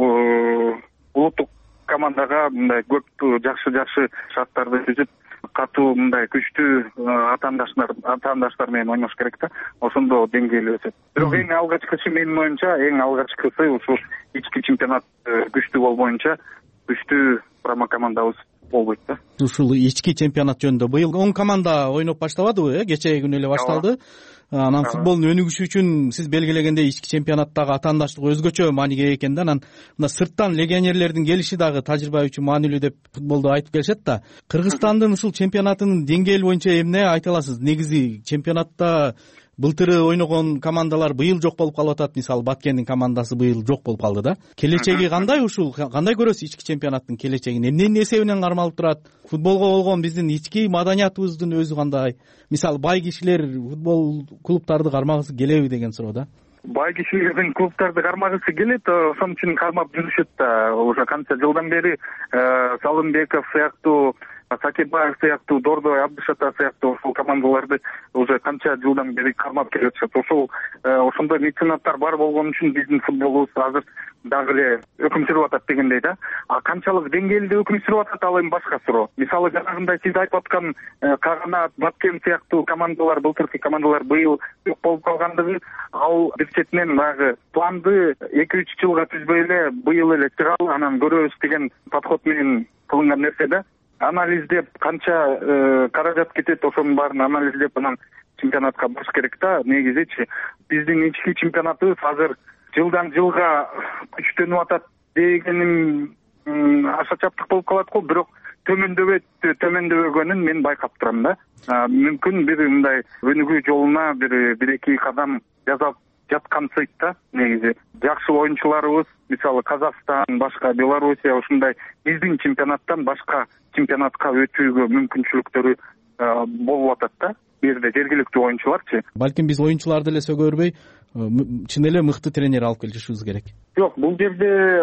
Speaker 18: ошол улуттук командага мындай көп жакшы шарттарды түзүп, катуу мындай күчтүү атаандаштар менен ойнош керек да. Ошондо деңгээли өсөт. Бирок эң алгачкысы менин оюмча, ушул ички чемпионат күчтүү болбоюнча күчтүү промокомандабыз болбойт да.
Speaker 17: Ушул ички чемпионат жөнүндө быйыл 10 команда ойноп баштабадыбы? Кечээ күнү эле башталды. Анан футболдун өнүгүшү үчүн сиз белгилегендей ички чемпионаттагы атаандаштык өзгөчө мааниге экен да. Анан мына сырттан легионерлердин келиши дагы тажрыйба үчүн маанилүү деп футболду айтып келишет да. Кыргызстандын ушул чемпионатынын деңгээли боюнча эмне айта аласыз? Негизи чемпионатта былтыры ойногон командалар быйыл жок болуп калып атат. Мисалы Баткендин командасы быйыл жок болуп калды да. Келечеги кандай ушул? Кандай көрөсүз ички чемпионаттын келечегин? Эмненин эсебинен кармалып турат? Футболго болгон биздин ички маданиятыбыздын өзү кандай? Мисалы бай кишилер футбол клубтарды кармагысы келеби деген суроо да.
Speaker 18: Бай кишилердин клубтарды кармагысы келет, ошон үчүн кармап жүрүшөт да. Уже канча жылдан бери Салымбеков сыяктуу, Сакебаев сыяктуу, Дордой, Абдышата сыяктуу ошол командаларды уже канча жылдан бери кармап келе жатышат. Ошондой меценаттар бар болгон үчүн биздин футболубуз азыр дагы эле өкүм сүрүп атат дегендей да. Канчалык деңгээлде өкүм сүрүп атат ал эми башка суроо. Мисалы жанагындай сиз айтып аткан Каганат, Баткен сыяктуу командалар, былтыркы командалар быйыл жок болуп калгандыгы, ал бир четинен баягы планды 2-3 жылга түзбөй эле быйыл эле чыгалы, анан көрөбүз деген подход менен кылынган нерсе да. Анализдеп канча каражат кетет, ошонун баарын анализдеп анан чемпионатка баш керек да. Негизичи биздин ички чемпионатыбыз азыр жылдан жылга күчтөнүп атат дегеним аша чаптык болуп калат го, бирок төмөндөбөгөнүн мен байкап турам да. Мүмкүн бир мындай өнүгүү жолуна бир-эки кадам жасап жаткансыйт да. Негизи жакшы оюнчуларыбыз, мисалы Казакстан, башка Белоруссия ушундай биздин чемпионаттан башка чемпионатка өтүүгө мүмкүнчүлүктөрү болуп атат да. Бул жерде жергиликтүү оюнчуларчы. Балким биз оюнчуларды эле сөгөрбөй, чын эле мыкты тренер алып келишибиз керек. Жок, бул жерде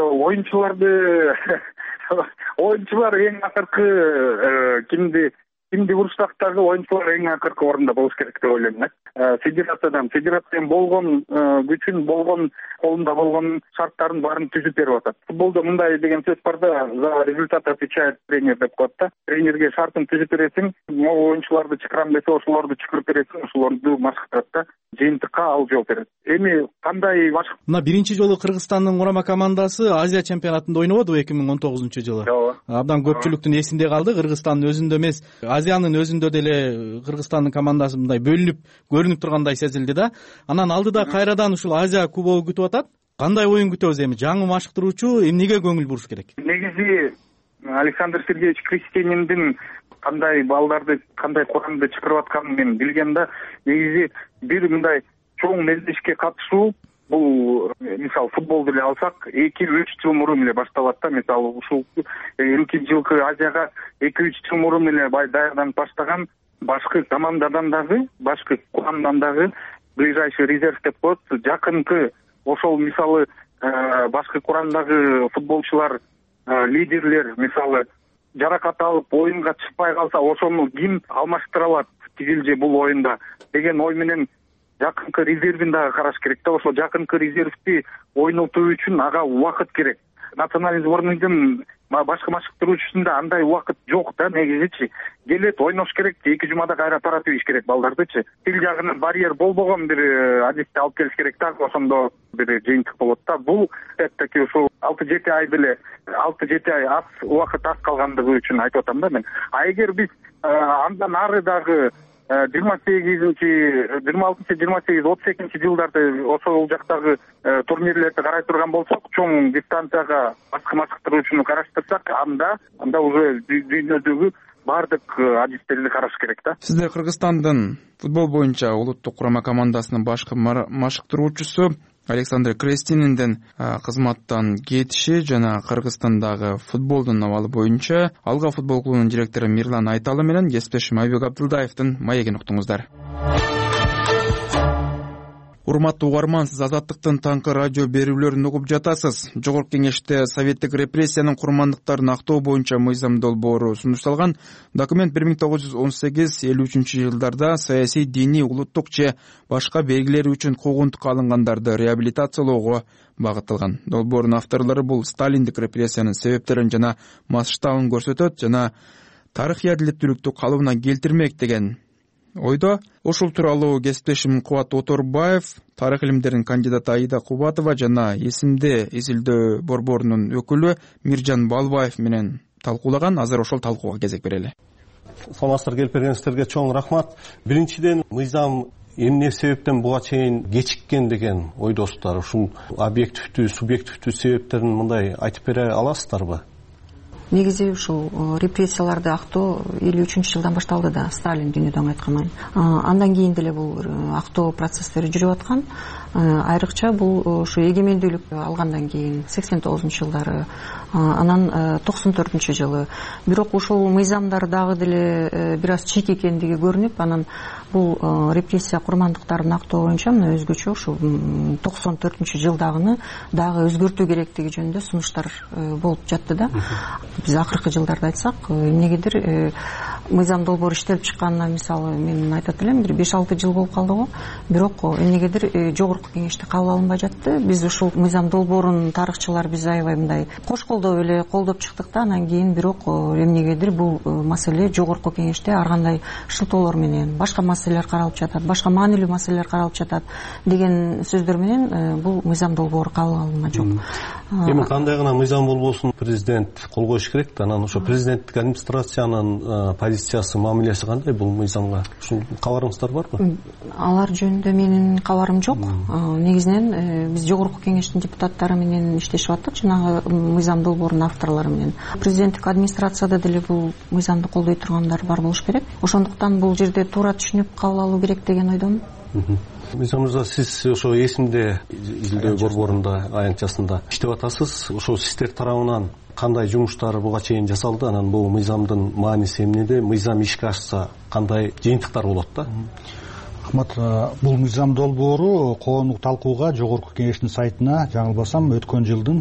Speaker 18: оюнчулар эң акыркы кимди бурчтактагы оюнчулар эң акыркы орунда болуш керек деп ойлойм да. Федерациядан болгон күчүн, болгон колунда болгон шарттарын баарын түзүп берип атат. Футболдо мындай деген сөз бар да, за результат отвечает тренер деп коет да. Тренерге шартын түзүп бересиң, могу оюнчуларды чакырам десе ошолорду чакырып бересиң, ошолорду машыктырат да. Жыйынтыкка ал жооп берет. Эми кандай машык?
Speaker 17: Мына биринчи жолу Кыргызстандын курама командасы Азия чемпионатында ойнободубу 2019-жылы? Абдан көпчүлүктүн эсинде калды. Кыргызстандын өзүндө эмес, Азиянын өзүндө деле Кыргызстандын командасы мындай бөлүнүп көрүнүп тургандай сезилди да. Анан алдыда кайрадан ушул Азия кубогу күтүп атат. Кандай оюн күтөбүз эми? Жаңы машыктыруучу эмнеге көңүл буруш керек? Негизи Александр Сергеевич Крестениндин кандай балдарды, кандай курамды чакырып атканын мен билгем да. Негизи бир мындай чоң мелдешке катышуу, бул мисалы футболду эле алсак 2-3 жыл мурун эле башталат да. Мисалы ушул элки жылкы Азияга 2-3 жыл мурун эле даярданып баштаган башкы командадан дагы, башкы курамдан дагы ближайший резерв деп коет. Жакынкы ошол мисалы башкы курамдагы футболчулар, лидерлер мисалы жаракат алып оюнга чыкпай калса, ошону ким алмаштыра алат тигил же бул оюнда деген ой менен жакынкы резервин дагы караш керек да. Ошол жакынкы резервди ойнотуу үчүн ага убакыт керек. Национальный сборныйдын башкы машыктыруучусунда андай убакыт жок да. Негизичи келет, ойнош керек, 2 жумада кайра таратып ийиш керек балдардычы. Тил жагынан барьер болбогон бир адисти алып келиш керек да. Ошондо бир жыйынтык болот да. Бул таки ушул 6-7 ай деле 6-7 ай аз убакыт аз калгандыгы үчүн айтып атам да мен. Эгер биз андан ары дагы 26-28, 32 жылдарды ошол жактагы турнирлерди карай турган болсок, чоң дистанцияга башкы машыктыруучуну караштырсак, анда уже дүйнөдөгү баардык адистерди караш керек да. Сиздер Кыргызстандын футбол боюнча улуттук курама командасынын башкы машыктыруучусу
Speaker 2: Александр Крестининдин кызматтан кетиши жана Кыргызстандагы футболдун абалы боюнча Алга футбол клубунун директору Мирлан Айталы менен кесиптешим Айбек Абдылдаевдин маегин уктуңуздар. Урматтуу угарман, сиз Азаттыктын таңкы радио берүүлөрүн угуп жатасыз. Жогорку кеңеште советтик репрессиянын курмандыктарын актоо боюнча мыйзам долбоору сунушталган. Документ 1918-53 жылдарда саясий, диний, улуттук же башка белгилери үчүн куугунтукка алынгандарды реабилитациялоого багытталган. Долбоордун авторлору бул сталиндик репрессиянын себептерин жана масштабын көрсөтөт жана тарыхый адилеттүүлүктү калыбына келтирмек деген ойдо. Ушул тууралуу кесиптешим Кубат Оторбаев, тарых илимдеринин кандидаты Аида Кубатова жана эсимде изилдөө борборунун өкүлү Миржан Балбаев менен талкуулаган. Азыр ошол талкууга кезек берели.
Speaker 19: Саламатсыздар, келип бергениңиздерге чоң рахмат. Биринчиден, мыйзам эмне себептен буга чейин кечиккен деген ойдосуздар. Ушул объективдүү, субъективдүү себептерин мындай айтып бере аласыздарбы?
Speaker 20: Негизи ушул репрессияларды актоо 53 жылдан башталды да, Сталин дүйнөдөн кайткандан. Андан кийин деле бул актоо процесстери жүрүп аткан. Айрыкча бул ушу эгемендүүлүк алгандан кийин 89 жылдары, анан 94 жылы. Бирок ушул мыйзамдар дагы деле бир аз чек экендиги көрүнүп, анан бул репрессия курмандыктарын актоо боюнча мына өзгөчө ушу 94 жылдагыны дагы өзгөртүү керектиги жөнүндө сунуштар болуп жатты да. Биз акыркы жылдарда айтсак, эмнегедир мыйзам долбоору иштелип чыкканына мисалы мен айтат элем, бир 5-6 жыл болуп калды го. Бирок эмнегедир жогорку кеңеште кабыл алынбай жатты. Биз ушул мыйзам долбоорун тарыхчылар биз аябай мындай кош колдоп эле колдоп чыктык да, анан кийин бирок эмнегедир бул маселе жогорку кеңеште ар кандай шылтоолор менен башка маселелер каралып жатат, башка маанилүү маселелер каралып жатат деген сөздөр менен бул мыйзам долбоору кабыл алынган жок.
Speaker 19: Эми кандай гана мыйзам болбосун президент кол коюш керек да, анан ошо президенттик администрациянын позициясы, мамилеси кандай бул мыйзамга? Ушул кабарыңыздар барбы?
Speaker 20: Алар жөнүндө менин кабарым жок. Негизинен биз жогорку кеңештин депутаттары менен иштешип аттык, жанагы мыйзам долбоорунун авторлору менен. Президенттик администрацияда деле бул мыйзамды колдой тургандар бар болуш керек. Ошондуктан бул жерде туура түшүнүп кабыл алуу керек деген ойдомун.
Speaker 19: Мыйзам мырза, сиз ошо эсимде изилдөө борборунда, аянтчасында иштеп атасыз. Ошо сиздер тарабынан кандай жумуштар буга чейин жасалды? Анан бул мыйзамдын мааниси эмнеде? Мыйзам ишке ашса кандай жыйынтыктар болот да?
Speaker 10: Рахмат. Бул мыйзам долбоору коомдук талкууга жогорку кеңештин сайтына, жаңылбасам, өткөн жылдын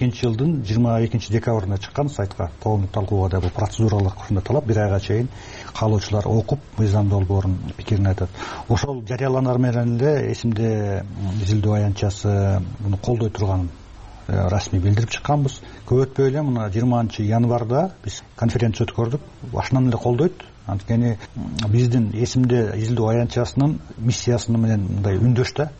Speaker 10: 22 декабрында чыккан сайтка, коомдук талкууга да бул процедуралык ушундай талап, бир айга чейин каалоочулар окуп мыйзам долбоорунун пикирин айтат. Ошол жарыяланар менен эле эсимде изилдөө аянтчасы муну колдой турганын расмий билдирип чыкканбыз. Көп өтпөй эле мына 20 январда биз конференция өткөрдүк. Башынан эле колдойт. Анткени биздин эсимде изилдөө аянтчасынын миссиясы менен мындай үндөш да.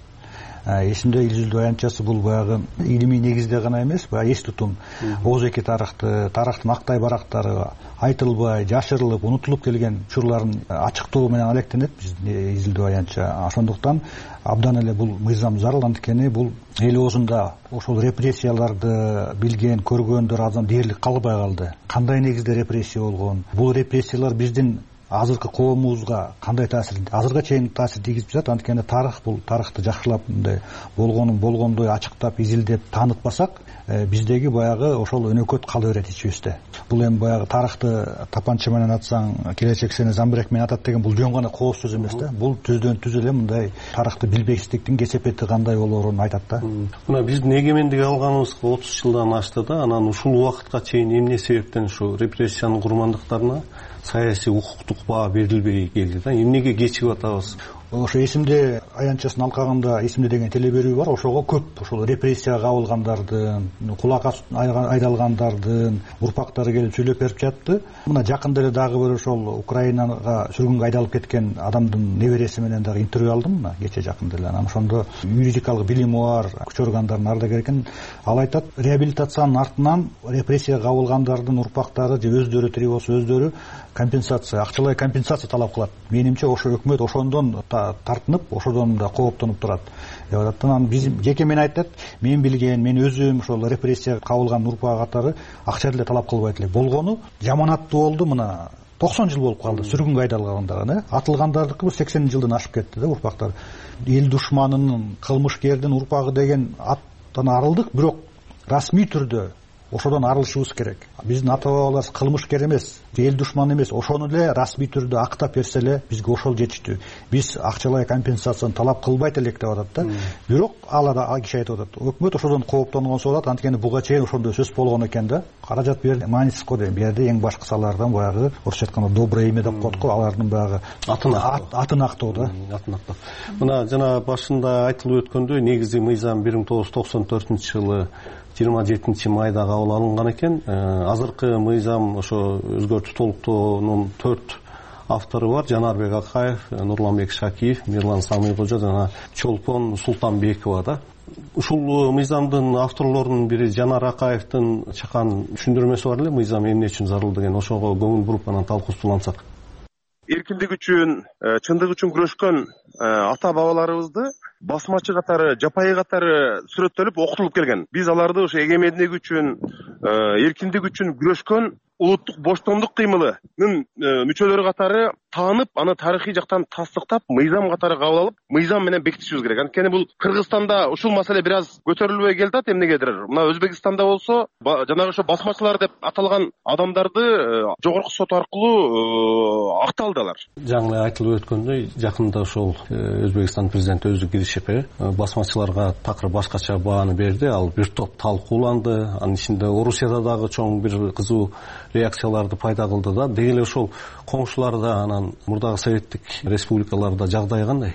Speaker 10: Эсимде изилдөө аянтчасы бул баягы илимий негизде гана эмес, баягы эс тутум, ооз-эки тарыхтын актай барактары айтылбай, жашырылып, унутулуп келген учурларын ачыктоо менен алектенет биздин изилдөө аянтча. Ошондуктан абдан эле бул мыйзам зарыл, анткени бул эл оозунда ошол репрессияларды билген, көргөндөр азам дээрлик калбай калды. Кандай негизде репрессия болгон? Бул репрессиялар биздин азыркы коомубузга кандай таасир, азырга чейин таасир тийгизип жатат? Анткени тарых бул, тарыхты жакшылап мындай болгондой ачыктап, изилдеп таанытпасак, биздеги баягы ошол өнөкөт кала берет ичибизде. Бул эми баягы тарыхты тапанча менен атсаң, келечек сени замбирек менен атат деген бул жөн гана кооз сөз эмес да. Бул түздөн түз эле мындай тарыхты билбестиктин кесепети кандай болоорун айтат да.
Speaker 19: Мына биздин эгемендик алганыбызга 30 жылдан ашты да, анан ушул убакытка чейин эмне себептен ушу репрессиянын курмандыктарына саясий укуктук баа берилбей келди да? Эмнеге кечигип атабыз?
Speaker 10: Ошо эсимде аянтчасын алкаганда эсимде деген телеберүү бар. Ошого көп ошол репрессияга кабылгандардын, кулак айдалгандардын урпактары келип сүйлөп берип жатты. Мына жакында эле дагы бир ошол Украинага сүргүнгө айдалып кеткен адамдын небереси менен дагы интервью алдым мына кече жакында эле. Анан ошондо юридикалык билими бар күч органдарынын ардагери экен. Ал айтат, реабилитациянын артынан репрессияга кабылгандардын урпактары же өздөрү тирүү болсо өздөрү компенсация, акчалай компенсация талап кылат. Менимче ошо өкмөт ошондон тартынып, ошодон да кооптонуп турат. Анан биз жеке мен айтат, мен билген, мен өзүм ошол репрессияга кабылган урпак катары акча деле талап кылбайт эле. Болгону жаманаттуу болду, мына
Speaker 21: 90 жыл болуп калды сүргүнгө айдалгандыгына. Атылгандардыкы бул 80 жылдан ашып кетти да урпактар. Эл душманынын, кылмышкердин урпагы деген аттан арылдык, бирок расмий түрдө ошодон арылышыбыз керек. Биздин ата бабаларыбыз кылмышкер эмес, эл душман эмес, ошону эле расмий түрдө актап берсе эле бизге ошол жетиштүү. Биз акчалай компенсацияны талап кылбайт элек деп атат да. Бирок ал киши айтып атат, өкмөт ошодон кооптонгон болот, анткени буга чейин ошондой сөз болгон экен да. Каражат берди, маанисиз го дейм. Бу жерде эң башкы салаардан баягы орусча айтканда доброе имя деп коет го, алардын баягы атын актоо да.
Speaker 19: Атын актоо. Мына жана башында айтылып өткөндөй, негизи мыйзам 1994-жылы 27 майда кабыл алынган экен. Азыркы мыйзам ошо өзгөртүү толуктоонун 4 автору бар: Жанарбек Акаев, Нурланбек Шакиев, Мирлан Самыйкожо жана Чолпон Султанбекова да. Ушул мыйзамдын авторлорунун бири Жанар Акаевдин чакан түшүндүрмөсү бар эле, мыйзам эмне үчүн зарыл деген. Ошого көңүл буруп анан талкуусу улантсак.
Speaker 22: Эркиндик үчүн, чындык үчүн күрөшкөн ата бабаларыбызды басмачы катары, жапайы катары сүрөттөлүп окутулуп келген. Биз аларды ошо эгемендик үчүн, эркиндик үчүн күрөшкөн улуттук боштондук кыймылынын мүчөлөрү катары таанып, аны тарыхый жактан тастыктап, мыйзам катары кабыл алып, мыйзам менен бекитишибиз керек. Анткени бул Кыргызстанда ушул маселе бир аз көтөрүлбөй келатат эмнегедир. Мына Өзбекстанда болсо, жанагы ошо басмачылар деп аталган адамдарды жогорку сот аркылуу акталдылар.
Speaker 19: Жаңы айтылып өткөндөй, жакында ошол Өзбекстан президенти өзү киришип, басмачыларга такыр башкача бааны берди. Ал бир топ талкууланды. Анын ичинде Орусияда дагы чоң бир кызуу реакцияларды пайда кылды да. Деги эле ошол коңшуларда, анан мурдагы советтик республикаларда жагдай кандай?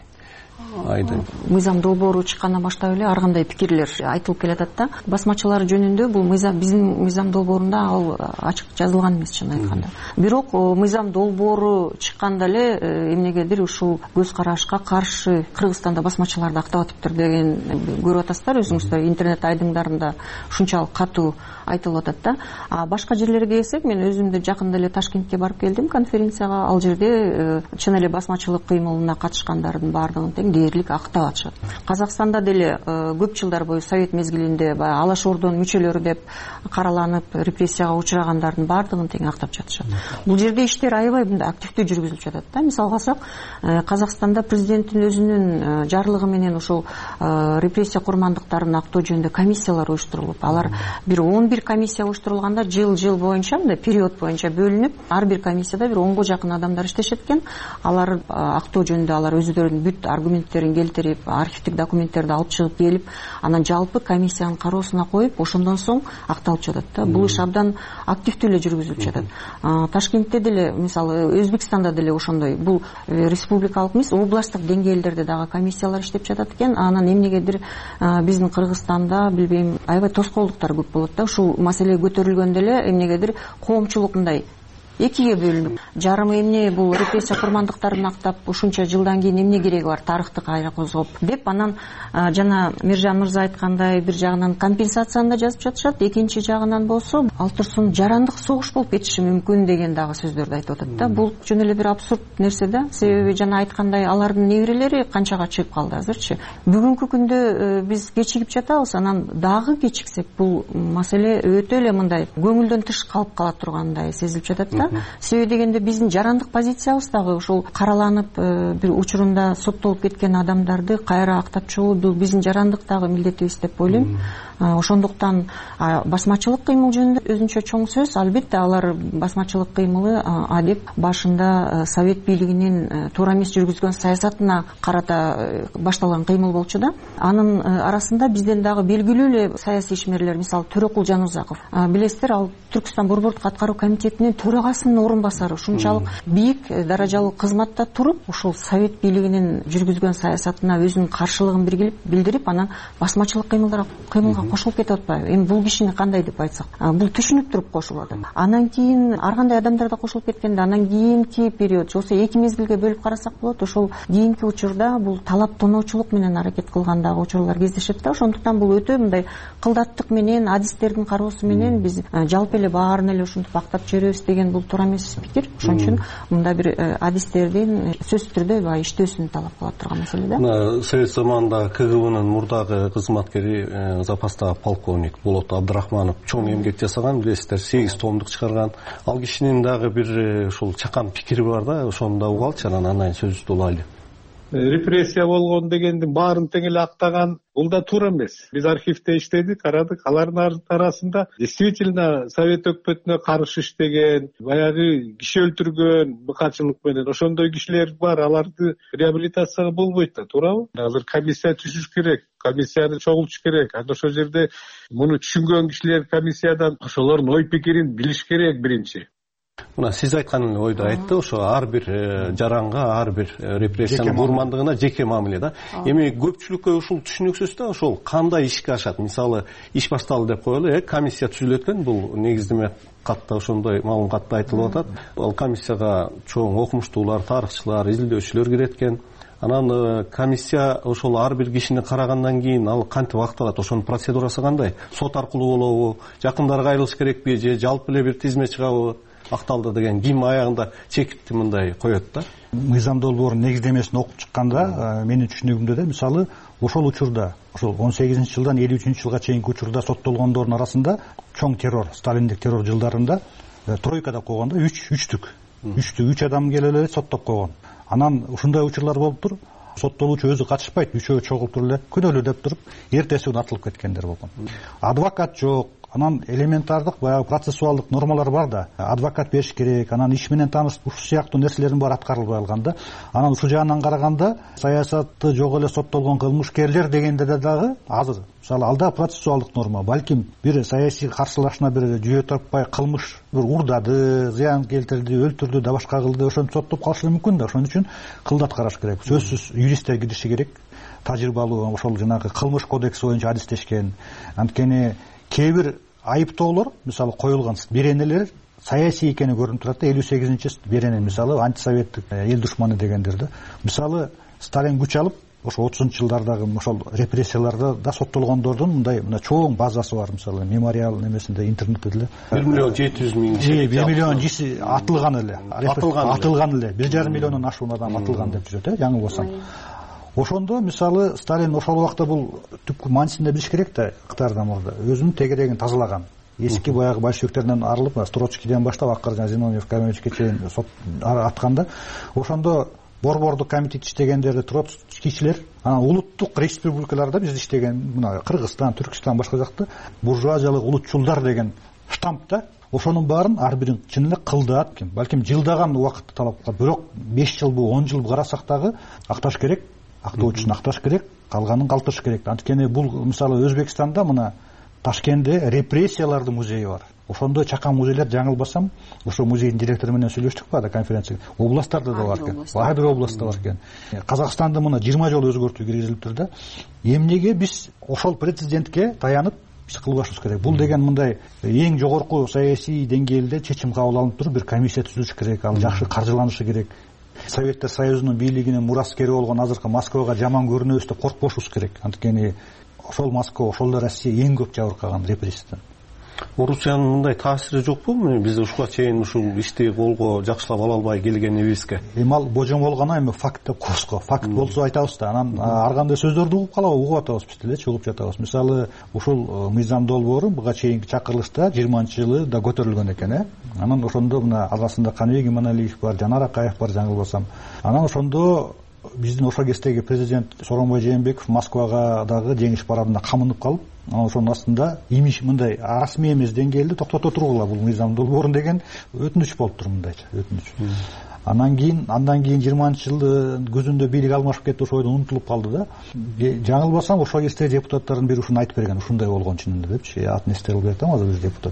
Speaker 20: Мыйзам долбоору чыккандан баштап эле ар кандай пикирлер айтылып келатат да. Басмачылар жөнүндө бул биздин мыйзам долбоорунда ал ачык жазылган эмес, чын айтканда. Бирок мыйзам долбоору чыкканда эле эмнегедир ушул көз карашка каршы Кыргызстанда басмачыларды актап атыптыр деген көрүп атасыздар өзүңүздөр интернет айдыңдарында ушунчалык катуу айтылып атат да. А башка жерлерге келсек, мен өзүм да жакында эле Ташкентке барып келдим конференцияга. Ал жерде чын эле басмачылык кыймылына катышкандардын баардыгын тең дээрлик актап атышат. Казакстанда деле көп жылдар бою совет мезгилинде Алаш Ордонун мүчөлөрү деп караланып, репрессияга учурагандардын баардыгын тең актап жатышат. Бул жерде иштер аябай мындай активдүү жүргүзүлүп жатат да. Мисалга алсак, Казакстанда президенттин өзүнүн жарлыгы менен ошол репрессия курмандыктарын актоо жөнүндө комиссиялар уюштурулуп, алар бир 11 комиссия уюштурулганда жыл боюнча, мындай период боюнча бөлүнүп, ар бир комиссияда бир 10го жакын адамдар иштешет экен. Алар актоо жөнүндө алар өздөрүнүн бүт аргументтерин келтирип, архивдик документтерди алып чыгып келип, анан жалпы комиссиянын кароосуна коюп, ошондон соң акталып жатат да. Бул иш абдан активдүү эле жүргүзүлүп жатат. Ташкентте деле, мисалы Өзбекстанда деле ошондой. Бул республикалык эмес, областтык деңгээлдерде дагы комиссиялар иштеп жатат экен. Анан эмнегедир биздин Кыргызстанда билбейм, аябай тоскоолдуктар көп болот да. Ушул маселе көтөрүлгөндө эле эмнегедир коомчулук мындай экиге бөлүнүп, жарымы эмне бул репрессия курмандыктарын актап, ушунча жылдан кийин эмне кереги бар тарыхты кайра козгоп деп, анан жана Миржан мырза айткандай бир жагынан компенсацияны да жазып жатышат, экинчи жагынан болсо ал турсун жарандык согуш болуп кетиши мүмкүн деген дагы сөздөрдү айтып атат да. Бул жөн эле бир абсурд нерсе да. Себеби жана айткандай алардын неберелери канчага чыгып калды азырчы. Бүгүнкү күндө биз кечигип жатабыз, анан дагы кечиксек бул маселе өтө эле мындай көңүлдөн тыш калып кала тургандай сезилип жатат да. Себеби дегенде биздин жарандык позициябыз дагы ушул караланып бир учурунда соттолуп кеткен адамдарды кайра актап чыгуу бул биздин жарандык дагы милдетибиз деп ойлойм. Ошондуктан басмачылык кыймыл жөнүндө өзүнчө чоң сөз. Албетте алар басмачылык кыймылы адеп башында совет бийлигинин туура эмес жүргүзгөн саясатына карата башталган кыймыл болчу да. Анын арасында бизден дагы белгилүү эле саясий ишмерлер, мисалы Төрөкул Жанузаков. Билесиздер, ал Түркстан Борбордук аткаруу комитетинин төрагасынын орун басары, ушунчалык бийик даражалуу кызматта туруп, ушул совет бийлигинин жүргүзгөн саясатына өзүнүн каршылыгын билдирип, анан басмачылык кыймылга кошулуп кетип атпайбы? Эми бул кишини кандай деп айтсак, бул түшүнүп туруп кошулат. Анан кийин ар кандай адамдар да кошулуп кеткенде, анан кийинки период, жоксо эки мезгилге бөлүп карасак болот. Ошол кийинки учурда бул талап тоноочулук менен аракет кылган дагы учурлар кездешет да. Ошондуктан бул өтө мындай кылдаттык менен, адистердин кароосу менен биз жалпы эле баарын эле ушинтип актап жүрөбүз деген бул туура эмес пикир. Ошон үчүн мындай бир адистердин сөзсүз түрдө баягы иштөөсүн талап кылып турган маселе да.
Speaker 19: Мына совет заманында КГБнын мурдагы кызматкери запастагы полковник Болот Абдрахманов чоң эмгек жасаган, билесиздер, 8 томдук чыгарган. Ал кишинин дагы бир ушул чакан пикири бар да, ошону да угалчы, анан сөзүбүздү улайлы.
Speaker 1: Репрессия болгон дегендин баарын тең эле актаган, бул да туура эмес. Биз архивде иштедик, карадык. Алардын арасында действительно совет өкмөтүнө каршы иштеген, баягы киши өлтүргөн быкачылык менен ошондой кишилер бар. Аларды реабилитацияга болбойт да, туурабы? Азыр комиссия түзүш керек, комиссияны чогултуш керек. Анан ошол жерде муну түшүнгөн кишилер комиссиядан ошолордун ой пикирин билиш керек биринчи.
Speaker 19: Мына сиз айткан ойду айтты, ошо ар бир жаранга, ар бир репрессиянын курмандыгына жеке мамиле да. Эми көпчүлүккө ушул түшүнүксүз да, ошол кандай ишке ашат? Мисалы, иш башталды деп коелу, комиссия түзүлөт экен, бул негиздеме катта ошондой маалыматта айтылып атат. Ал комиссияга чоң окумуштуулар, тарыхчылар, изилдөөчүлөр кирет экен. Анан комиссия ошол ар бир кишини карагандан кийин ал кантип акталат? Ошонун процедурасы кандай? Сот аркылуу болобу, жакындарга айрылыш керекпи же жалпы эле бир тизме чыгабы? Акталды деген ким аягында чекитти мындай коет да?
Speaker 21: Мыйзам долбоорунун негиздемесин окуп чыкканда менин түшүнүгүмдө да, мисалы, ошол учурда, ошол 18-жылдан 53-жылга чейинки учурда соттолгондордун арасында чоң террор, сталиндик террор жылдарында тройкада койгондо 3 адам келип эле соттоп койгон. Анан ушундай учурлар болуптур. Соттолуучу өзү катышпайт, үчөө чогулуп туруп эле күнөөлүү деп туруп, эртеси күнү атылып кеткендер болгон. Адвокат жок. Анан элементардык баягы процессуалдык нормалар бар да. Адвокат бериш керек, анан иш менен тааныш, ушул сыяктуу нерселердин баары аткарылбай калган да. Анан ушул жагынан караганда саясатты жок эле соттолгон кылмышкерлер дегенде дагы азыр, мисалы, алда процессуалдык норма, балким бир саясий каршылашына бир жүйө таппай кылмыш бир урдады, зыян келтирди, өлтүрдү да башка кылды, ошону соттоп калышы мүмкүн да. Ошон үчүн кылдат караш керек. Сөзсүз юристтер кириши керек. Тажрыйбалуу, ошол жанагы кылмыш кодекси боюнча адистешкен. Анткени кээ бир айыптоолор, мисалы, коюлган беренелер саясий экени көрүнүп турат да. 58-чи берене, мисалы, антисоветтик эл душманы дегендер да. Мисалы, Сталин күч алып, ошо 30-жылдардагы ошол репрессияларда да соттолгондордун мындай чоң базасы бар, мисалы, мемориал немесинде, интернетте деле
Speaker 19: 1.700.000 киши.
Speaker 21: 1 миллион киши атылган эле. Атылган эле. 1,5 миллиондон ашуун адам атылган деп жүрөт, жаңылбасам. Ошондо, мисалы, Сталин ошол убакта бул түпкү маанисинде билиш керек да, ыктаардан мурда өзүнүн тегерегин тазалаган. Эски баягы большевиктерден арылып, Троцкийден баштап акыры Зиновьев, Каменовичке чейин атканда, ошондо борбордук комитет иштегендер, троцкийчилер, анан улуттук республикаларда биз иштеген, мына Кыргызстан, Түркстан, башка жакта буржуазиялык улутчулдар деген штампта, ошонун баарын ар бирин чын эле кылдат, балким жылдаган убакытты талап кылат. Бирок 5 жыл бу 10 жыл карасак дагы акташ керек. Актоочусун акташ керек, калганын калтырыш керек. Анткени бул, мисалы, Өзбекстанда мына Ташкентте репрессиялардын музейи бар. Ошондой чакан музейлер, жаңылбасам, ошо музейдин директору менен сүйлөштүк баада конференцияда. Областтарда да бар экен. Ар бир областта бар экен. Казакстанды мына 20 жолу өзгөртүү киргизилиптир да. Эмнеге биз ошол прецедентке таянып биз кылбашыбыз керек? Бул деген мындай эң жогорку саясий деңгээлде чечим кабыл алынып туруп, бир комиссия түзүлүш керек, ал жакшы каржыланышы керек. Советтер Союзунун бийлигинин мураскери болгон азыркы Москвага жаман көрүнөбүз деп коркпошубуз керек. Анткени ошол Москва, ошол да Россия эң көп жабыркаган репрессиядан.
Speaker 19: Орусиянын мындай таасири жокпу? Биз ушуга чейин ушул ишти колго жакшылап ала албай келгенибизге.
Speaker 21: Эми ал божом болгону эми факт деп коебуз го. Факт болсо айтабыз да. Анан ар кандай сөздөрдү угуп калабы, угуп атабыз биз делечи, угуп жатабыз. Мисалы, ушул мыйзам долбоору буга чейинки чакырылышта 20-жылы да көтөрүлгөн экен, Анан ошондо мына арасында Каныбек Иманалиев бар, Жанар Акаев бар, жаңылбасам. Анан ошондо биздин ошол кездеги президент Сооронбай Жээнбеков Москвага дагы жеңиш парадында камынып калып, анан ошонун астында имиш мындай расмий эмес деңгээлде токтото тургула бул мыйзам долбоорун деген өтүнүч болуптур, мындайча өтүнүч. Андан кийин 20-жылдын күзүндө бийлик алмашып кетти, ошол унутулуп калды да. Жаңылбасам, ошол кезде депутаттардын бири ушуну айтып берген, ушундай болгон чынында депчи. Атын эсте кылып берет азыр биз депутат.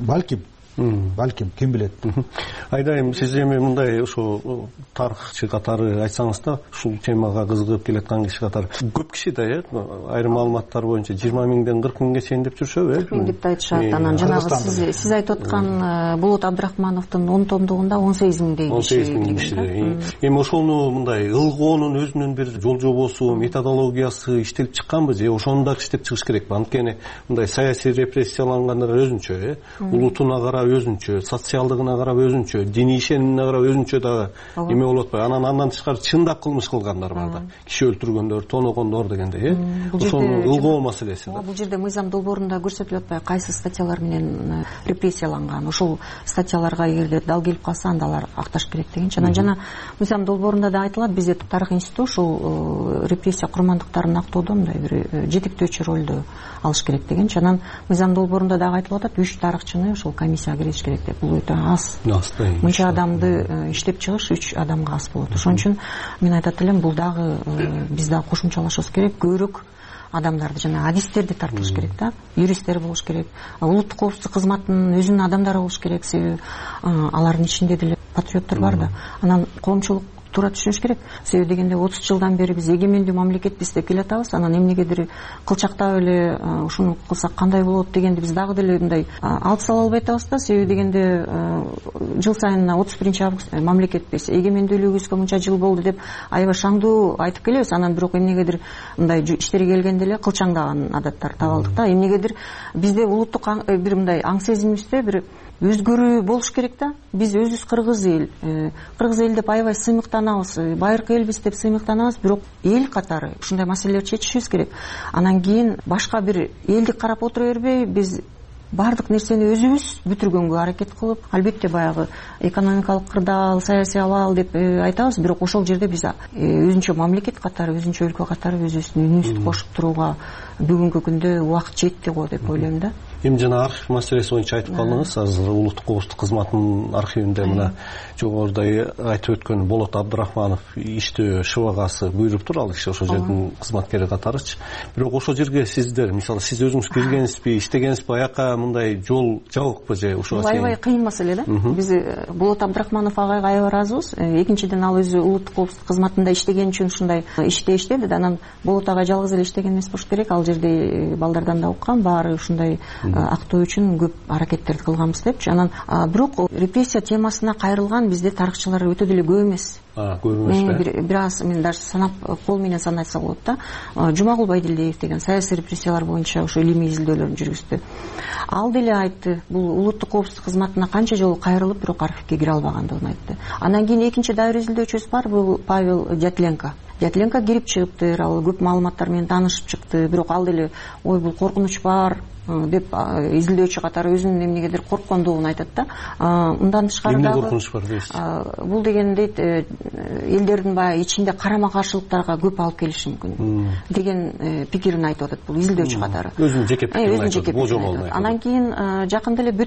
Speaker 21: Балким, ким билет.
Speaker 19: Айдайым, сиз эми мындай ошо тарыхчы катары айтсаңыз да, ушул темага кызыгып келаткан киши катары. Көп киши да, айрым маалыматтар боюнча 20 миңден 40 миңге чейин деп жүрүшөбү?
Speaker 20: 40 миң деп айтышат. Анан жанагы сиз айтып аткан Болот Абдрахмановдун 10 томдугунда 18 миңдей киши. 18 миң киши.
Speaker 19: Эми ошону мындай ылгоонун өзүнүн бир жол жобосу, методологиясы иштелип чыкканбы же ошону да иштеп чыгыш керекпи? Анткени мындай саясий репрессиялангандар өзүнчө, улутуна карап карап өзүнчө, социалдыгына карап өзүнчө, диний ишенимине карап өзүнчө дагы эме болуп атпайбы. Андан тышкары чындап кылмыш кылгандар бар да. Киши өлтүргөндөр, тоногондор дегендей, ошонун ылгоо маселеси да.
Speaker 20: Бул жерде мыйзам долбоорунда көрсөтүлүп атпайбы, кайсы статьялар менен репрессияланган. Ошол статьяларга эгерде дал келип калса, анда алар акташ керек дегенчи. Анан жана мыйзам долбоорунда да айтылат, бизде тарых институту ушул репрессия курмандыктарын актоодо мындай бир жетектөөчү ролду алыш керек дегенчи. Анан мыйзам долбоорунда дагы айтылып атат, 3 тарыхчыны ошол комиссияга киргизиш керек деп. Бул өтө аз. Мынча адамды иштеп чыгыш 3 адамга аз болот. Ошон үчүн мен айтат элем, бул дагы биз дагы кошумчалашыбыз керек. Көбүрөөк адамдарды, жана адистерди тартылыш керек да, юристтер болуш керек, улуттук коопсуздук кызматынын өзүнүн адамдары болуш керек, себеби алардын ичинде деле патриоттор бар да. Анан коомчулук туура түшүнүш керек. Себеби дегенде 30 жылдан бери биз эгемендүү мамлекетпиз деп келатабыз. Анан эмнегедир кылчактап эле ушуну кылсак кандай болот дегенди биз дагы деле мындай алып сала албай атабыз да. Себеби дегенде жыл сайын 31 август мамлекетпиз, эгемендүүлүгүбүзгө мынча жыл болду деп аябай шаңдуу айтып келебиз. Анан бирок эмнегедир мындай иштерге келгенде эле кылчаңдаган адаттар таап алдык да. Эмнегедир бизде улуттук бир мындай аң сезимибизде бир өзгөрүү болуш керек да. Биз өзүбүз кыргыз эл деп аябай сыймыктанабыз, байыркы элбиз деп сыймыктанабыз, бирок эл катары ушундай маселелерди чечишибиз керек. Анан кийин башка бир элди карап отура бербей, биз баардык нерсени өзүбүз бүтүргөнгө аракет кылып, албетте баягы экономикалык кырдаал, саясий абал деп айтабыз, бирок ошол жерде биз өзүнчө мамлекет катары, өзүнчө өлкө катары өзүбүздүн үнүбүздү кошуп турууга бүгүнкү күндө убакыт жетти го деп ойлойм да.
Speaker 19: Эми жана архив маселеси боюнча айтып калдыңыз. Азыр улуттук коопсуздук кызматынын архивинде мына жогоруда айтып өткөн Болот Абдрахманов иштөө ШВГасы буйруптур, ал киши ошол жердин кызматкери катарычы. Бирок ошол жерге сиздер, мисалы сиз өзүңүз киргенсизби, иштегенсизби, аяка мындай жол жабыкпы же ушуга чейин?
Speaker 20: Аябай кыйын маселе да. Биз Болот Абдрахманов агайга аябай ыраазыбыз. Экинчиден ал өзү улуттук коопсуздук кызматында иштеген үчүн ушундай иштеди да. Анан Болот агай жалгыз эле иштеген эмес болуш керек. Ал жерде балдардан да уккан, баары ушундай актоо үчүн көп аракеттерди кылганбыз депчи. Анан бирок репрессия темасына кайрылган бизде тарыхчылар өтө деле көп эмес. Бир аз мен даже санап, кол менен санайса болот да. Жумагул Байдилдиев деген саясий репрессиялар боюнча ошо илимий изилдөөлөрүн жүргүздү. Ал деле айтты, бул улуттук коопсуздук кызматына канча жолу кайрылып, бирок архивге кире албагандыгын айтты. Анан кийин экинчи дайыр изилдөөчүбүз бар, бул Павел Дятленко кирип чыгыптыр, ал көп маалыматтар менен таанышып чыкты, бирок ал деле ой бул коркунуч бар деп изилдөөчү катары өзүнүн эмнегедир корккондугун айтат да. Мындан тышкары дагы коркунуч бар дейсиз. Бул деген дейт, элдердин баягы ичинде карама каршылыктарга көп алып келиши мүмкүн деген пикирин айтып атат бул изилдөөчү катары.
Speaker 19: Өзүнүн жеке пикирин айтат.
Speaker 20: Анан кийин жакында эле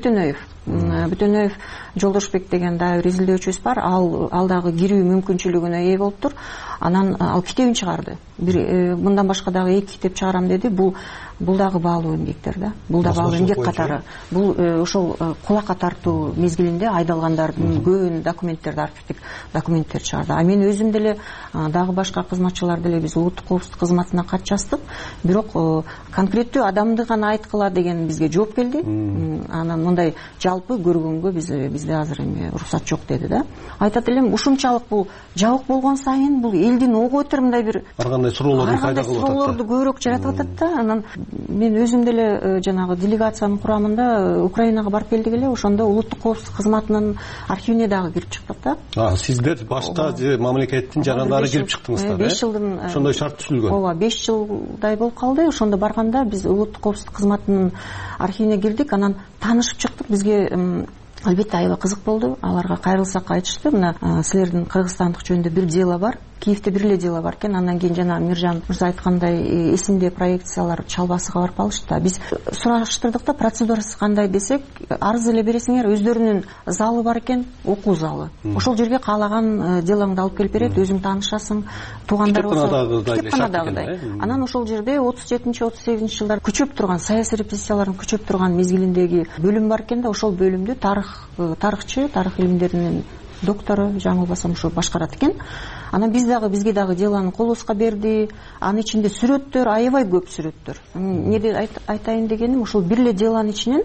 Speaker 20: Бөтөнөев Жолдошбек деген дагы бир изилдөөчүбүз бар. Ал дагы кирүү мүмкүнчүлүгүнө ээ болуптур. Анан ал китебин чыгарды. Мындан башка дагы 2 китеп чыгарам деди. Бул дагы баалуу эмгектер да. Бул да баалуу эмгек катары. Бул ошол кулакка тартуу мезгилинде айдалгандардын көбүн документтерди, архивдик документтер чыгарды. А мен өзүм деле дагы башка кызматчылар деле биз улуттук коопсуздук кызматына кат жаздык. Бирок конкреттүү адамды гана айткыла деген бизге жооп келди. Анан мындай жалпы көргөнгө бизде азыр эме уруксат жок деди да. Айтат элем, ушунчалык бул жабык болгон сайын бул элдин ого өтөр мындай бир
Speaker 19: ар кандай суроолорду пайда кылып атат.
Speaker 20: Суроолорду көбүрөөк жаратып атат да. Анан мен өзүм деле жанагы делегациянын курамында Украинага барып келдик эле. Ошондо улуттук коопсуздук кызматынын архивине дагы кирип чыктык да.
Speaker 19: Сиздер башка мамлекеттин жарандары кирип чыктыңыздар,
Speaker 20: 5 жылдын
Speaker 19: ошондой шарт түзүлгөн.
Speaker 20: Ооба, 5 жылдай болуп калды. Ошондо барганда биз улуттук коопсуздук кызматынын архивине кирдик. Анан таанышып чыктык. Бизге албетте аябай кызык болду. Аларга кайрылсак айтышты, мына силердин кыргызстандык жөнүндө бир дело бар, Киевде бир эле дело бар экен. Андан кийин жана Миржан мырза айткандай эсимде проекциялар Чалбасыга барып алышты да. Биз сураштырдык да, процедурасы кандай десек, арыз эле бересиңер, өздөрүнүн залы бар экен, окуу залы. Ошол жерге каалаган делоңду алып келип берет, өзүң таанышасың, туугандар болсо китепканадагыдай. Анан ошол жерде 37-38 жылдар күчөп турган, саясий репрессиялардын күчөп турган мезгилиндеги бөлүм бар экен да. Ошол бөлүмдү тарыхчы, тарых илимдеринин доктору, жаңылбасам ушу башкарат экен. Анан бизге дагы делону колубузга берди. Анын ичинде сүрөттөр, аябай көп сүрөттөр. Эмне айтайын дегеним, ошол бир эле делонун ичинен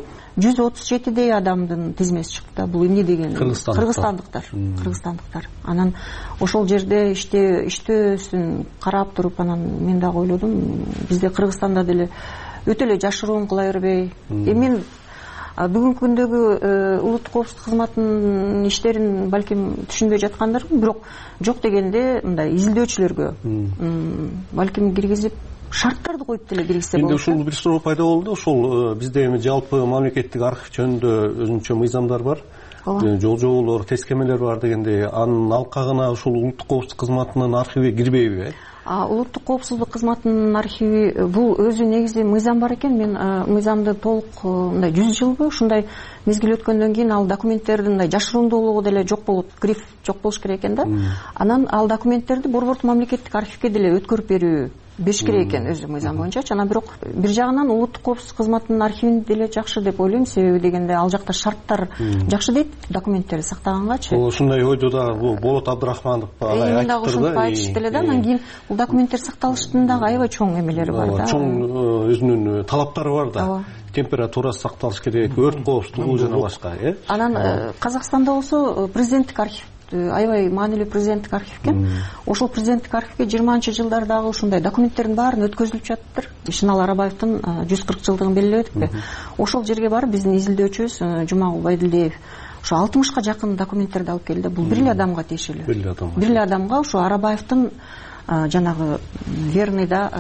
Speaker 20: 137 адамдын тизмеси чыкты. Бул эмне деген? Кыргызстандыктар. Анан ошол жерде иштөөсүн карап туруп, анан мен дагы ойлодум, бизде Кыргызстанда деле өтө эле жашыруун кыла бербей. Мен бүгүнкү күндөгү улуттук коопсуздук кызматынын иштерин балким түшүнбөй жаткандар, бирок жок дегенде мындай изилдөөчүлөргө балким киргизип шарттарды коюп деле киргизсе болот.
Speaker 19: Менде ушул бир суроо пайда болду. Ушул бизде эми жалпы мамлекеттик архив жөнүндө өзүнчө мыйзамдар бар, жол тескемелер бар дегендей, анын алкагына ушул улуттук коопсуздук кызматынын архиви кирбейби?
Speaker 20: Улуттук коопсуздук кызматынын архиви бул өзү негизи мыйзам бар экен. Мен мыйзамды толук мындай 100 жылбы ушундай мезгил өткөндөн кийин ал документтердин мындай жашырундуулугу деле жок болуп, гриф жок болуш керек экен да. Анан ал документтерди борбордук мамлекеттик архивге деле өткөрүп бериш керек экен өзү мыйзам боюнчачы. Анан бирок бир жагынан улуттук коопсуздук кызматынын архивин деле жакшы деп ойлойм. Себеби дегенде ал жакта шарттар жакшы дейт, документтерди сактагангачы.
Speaker 19: Ушундай ойду да Болот Абдрахманов агай айтыптыр да.
Speaker 20: Айтышты эле да. Анан кийин бул документтер сакталыштын дагы аябай чоң эмелери бар да.
Speaker 19: Чоң өзүнүн талаптары бар да. Температурасы сакталыш керек, өрт коопсуздугу жана башка.
Speaker 20: Анан Казакстанда болсо президенттик архив аябай маанилүү президенттик архив экен. Ошол президенттик архивге 20-жылдардагы ушундай документтердин баарын өткөзүлүп жатыптыр. Шынал Арабаевдин 140 жылдыгын белгилебедикпи? Ошол жерге барып биздин изилдөөчүбүз Жумагул Байдилдиев ошо 60ка жакын документтерди алып келди. Бул бир эле адамга тиешелүү. Бир эле адамга ошо Арабаевдин жанагы Верныйда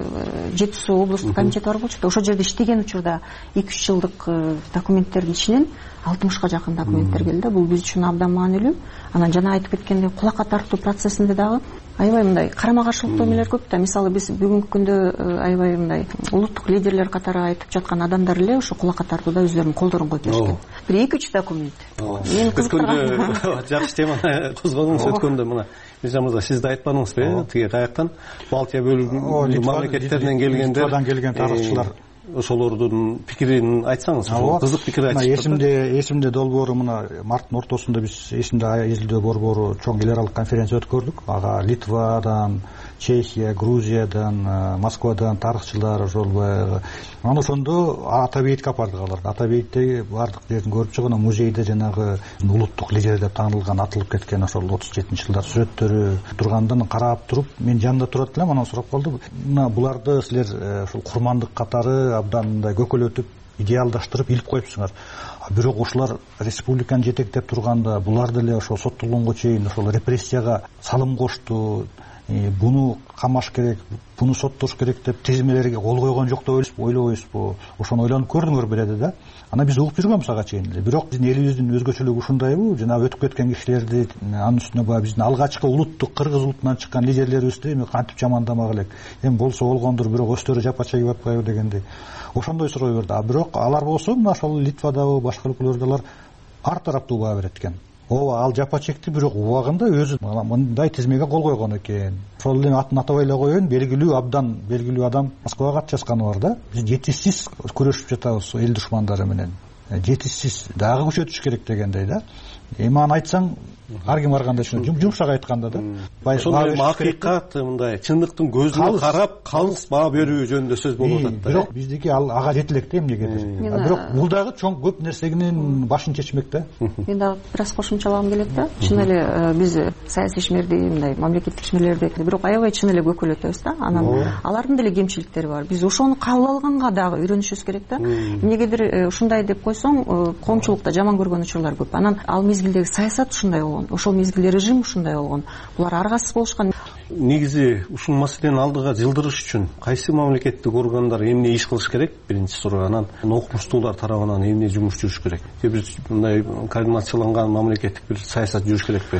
Speaker 20: Жети Суу облустук комитети бар болчу да. Ошол жерде иштеген учурда 2-3 жылдык документтердин ичинен 60ка жакын документтер келди. Бул биз үчүн абдан маанилүү. Анан жана айтып кеткендей, кулакка тартуу процессинде дагы аябай мындай карама каршылыктуу эмелер көп да. Мисалы биз бүгүнкү күндө аябай мындай улуттук лидерлер катары айтып жаткан адамдар эле ошо кулакка тартууда өздөрүнүн колдорун коюп беришкен. Бир 2-3 документ. Мен
Speaker 19: кызыктырган жакшы теманы козгодуңуз. Өткөндө мына Мирза мырза, сиз да айтпадыңызбы? Тиги каяктан Балтия бөлүгүнүн мамлекеттеринен келгендер, Литвадан келген тарыхчылар, ошолордун пикирин айтсаңыз. Кызык пикир айтышты. Эсимде долбоору мына марттын ортосунда биз эсимде изилдөө борбору чоң эл аралык конференция өткөрдүк. Ага Литвадан, Чехия, Грузиядан, Москвадан тарыхчылар ошол баягы. Анан ошондо Атабейтке апардык аларды. Атабейтте бардык жерин көрүп чыгып, музейде жанагы улуттук лидер деп таанылган, атылып кеткен ошол 37-жылдар сүрөттөрү тургандан карап туруп, мен жанында турат элем, анан сурап калдым. Мына буларды силер ушул курмандык катары абдан мындай көкөлөтүп, идеалдаштырып илип коюпсуңар. Бирок ушулар республиканы жетектеп турганда булар деле ошол соттолгонго чейин ошол репрессияга салым кошту. Буну камаш керек, буну соттош керек деп тизмелерге кол койгон жок деп ойлобойсузбу? Ошону ойлонуп көрдүңөр беледи да. Ана биз угуп жүргөнбүз ага чейин эле. Бирок биздин элибиздин өзгөчөлүгү ушундайбы? Жана өтүп кеткен кишилерди, анын үстүнө баягы биздин алгачкы улуттук кыргыз улутунан чыккан лидерлерибизди эми кантип жамандамак элек? Эми болсо болгондур, бирок өздөрү жапа чегип атпайбы дегендей. Ошондой суроо берди. Бирок алар болсо мына ошол Литвадагы башка өлкөлөрдө алар ар тараптуу баа берет экен. Ал жапа чекти, бирок убагында өзү мындай тизмеге кол койгон экен. Ошол эле атын атабай эле коеюн, абдан белгилүү адам Москвага кат жазганы бар да. Биз жетишсиз күрөшүп жатабыз эл душмандары менен. Жетишсиз, дагы күчөтүш керек дегендей да. Эми аны айтсаң, ар ким барганда жумшак айтканда да. Ошондой акыйкат, мындай чындыктын көзүнө карап, калыс баа берүү жөнүндө сөз болуп атат да.
Speaker 21: Бирок биздики ага жете элек да эмнегедир. Бирок бул дагы чоң көп нерсенин башын чечмек да.
Speaker 20: Мен дагы бир аз кошумчалагым келет да. Чын эле биз саясий ишмерди, мындай мамлекеттик ишмерлерди бирок аябай чын эле көкөлөтөбүз да. Анан алардын деле кемчиликтери бар. Биз ошону кабыл алганга дагы үйрөнүшүбүз керек да. Эмнегедир ушундай деп койсоң, коомчулукта жаман көргөн учурлар көп. Анан ал мезгилдеги саясат ушундай болгон. Ошол мезгилде режим ушундай болгон. Булар аргасыз болушкан.
Speaker 19: Негизи ушул маселени алдыга жылдырыш үчүн кайсы мамлекеттик органдар эмне иш кылыш керек? Биринчи суроо. Анан окумуштуулар тарабынан эмне жумуш жүрүш керек? Бир мындай координацияланган мамлекеттик бир саясат жүрүш керекпи?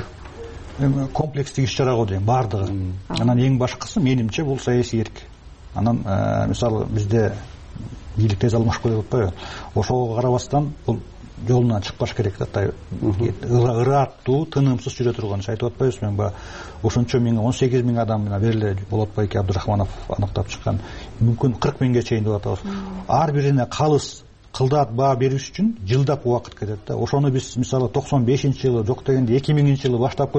Speaker 21: Эми комплекстик иш-чара го дейм, бардыгы. Анан эң башкысы менимче бул саясий эрк. Анан мисалы бизде бийлик тез алмашып коюп атпайбы? Ошого карабастан бул жолунан чыкпаш керек да. Ыраттуу, тынымсыз жүрө турган иш айтып атпайбызбы? Мен ошончо 18 миң адам менен бери Болот Абдрахманов аныктап чыккан. Мүмкүн 40 миңге чейин деп атабыз. Ар бирине калыс кылдаат баа бериш үчүн жылдап убакыт кетет да. Ошону биз мисалы 95-жылы, жок дегенде 2000-жылы баштап койсок,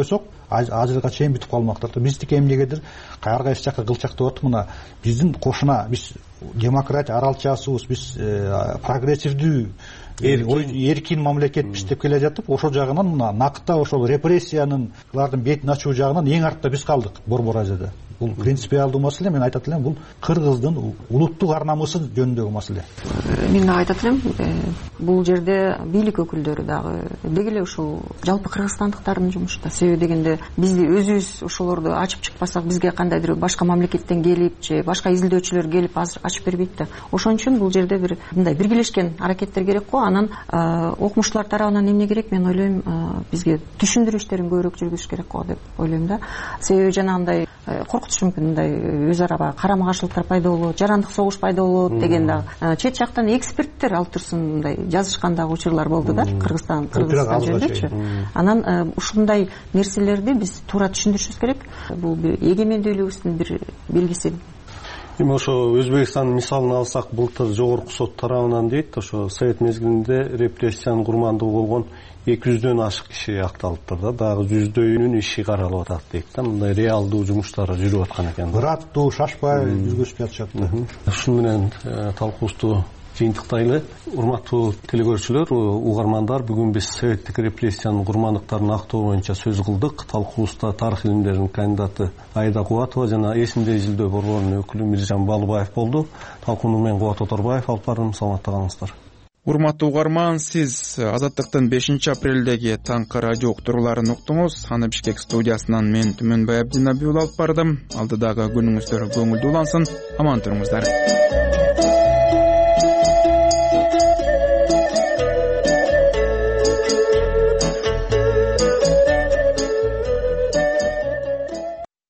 Speaker 21: ажырга чейин бүтүп калмактыр да. Биздики эмнегедир ар кайсы жакка кылчактап атат. Мына биздин кошуна биз демократия аралчасыбыз, биз прогрессивдүү эркин мамлекетпиз деп келе жатып, ошол жагынан мына накта ошол репрессиянын булардын бетин ачуу жагынан эң артта биз калдык Борбор Азияда. Бул принципиалдуу маселе. Мен айтат элем, бул Кыргыздын улуттук ар намысы жөнүндөгү маселе.
Speaker 20: Мен айтат элем, бул жерде бийлик өкүлдөрү дагы деги эле ушул жалпы кыргызстандыктардын жумушу. Себеби дегенде биз өзүбүз ошолорду ачып чыкпасак, бизге кандайдыр башка мамлекеттен келип же башка изилдөөчүлөр келип ачып бербейт да. Ошон үчүн бул жерде бир мындай биргелешкен аракеттер керек го. Анан окумуштуулар тарабынан эмне керек? Мен ойлойм, бизге түшүндүрүү иштерин көбүрөөк жүргүзүш керек го деп ойлойм да. Себеби жанагындай коркутушу мүмкүн, мындай өз ара карама каршылыктар пайда болот, жарандык согуш пайда болот деген да. Чет жактан эксперттер алып турсун мындай жазышкан дагы учурлар болду да, Кыргызстан жердечи. Анан ушундай нерселерди биз туура түшүндүрүшүбүз керек. Бул эгемендүүлүгүбүздүн бир белгиси.
Speaker 19: Эми ошо Өзбекстандын мисалын алсак, былтыр жогорку сот тарабынан дейт, ошо совет мезгилинде репрессиянын курмандыгы болгон 200дөн ашык киши акталыптыр да, дагы 100дөөнүн иши каралып атат дейт да. Мындай реалдуу жумуштар жүрүп аткан экен.
Speaker 21: Ыраттуу, шашпай жүргүзүп жатышат да.
Speaker 19: Ушун менен талкуубузду жыйынтыктайлы. Урматтуу телекөрүүчүлөр, угармандар, бүгүн биз советтик репрессиянын курмандыктарын актоо боюнча сөз кылдык. Талкуубузда тарых илимдеринин кандидаты Айда Кубатова жана эсимде изилдөө борборунун өкүлү Миржан Балыбаев болду. Талкууну мен Кубат Оторбаев алып бардым. Саламатта калыңыздар.
Speaker 2: Урматтуу угарман, сиз Азаттыктын 5-апрелдеги таңкы радио уктурууларын уктуңуз. Аны Бишкек студиясынан мен Түмөнбай Абдинабиев алып бардым. Алдыдагы күнүңүздөр көңүлдүү улансын. Аман туруңуздар.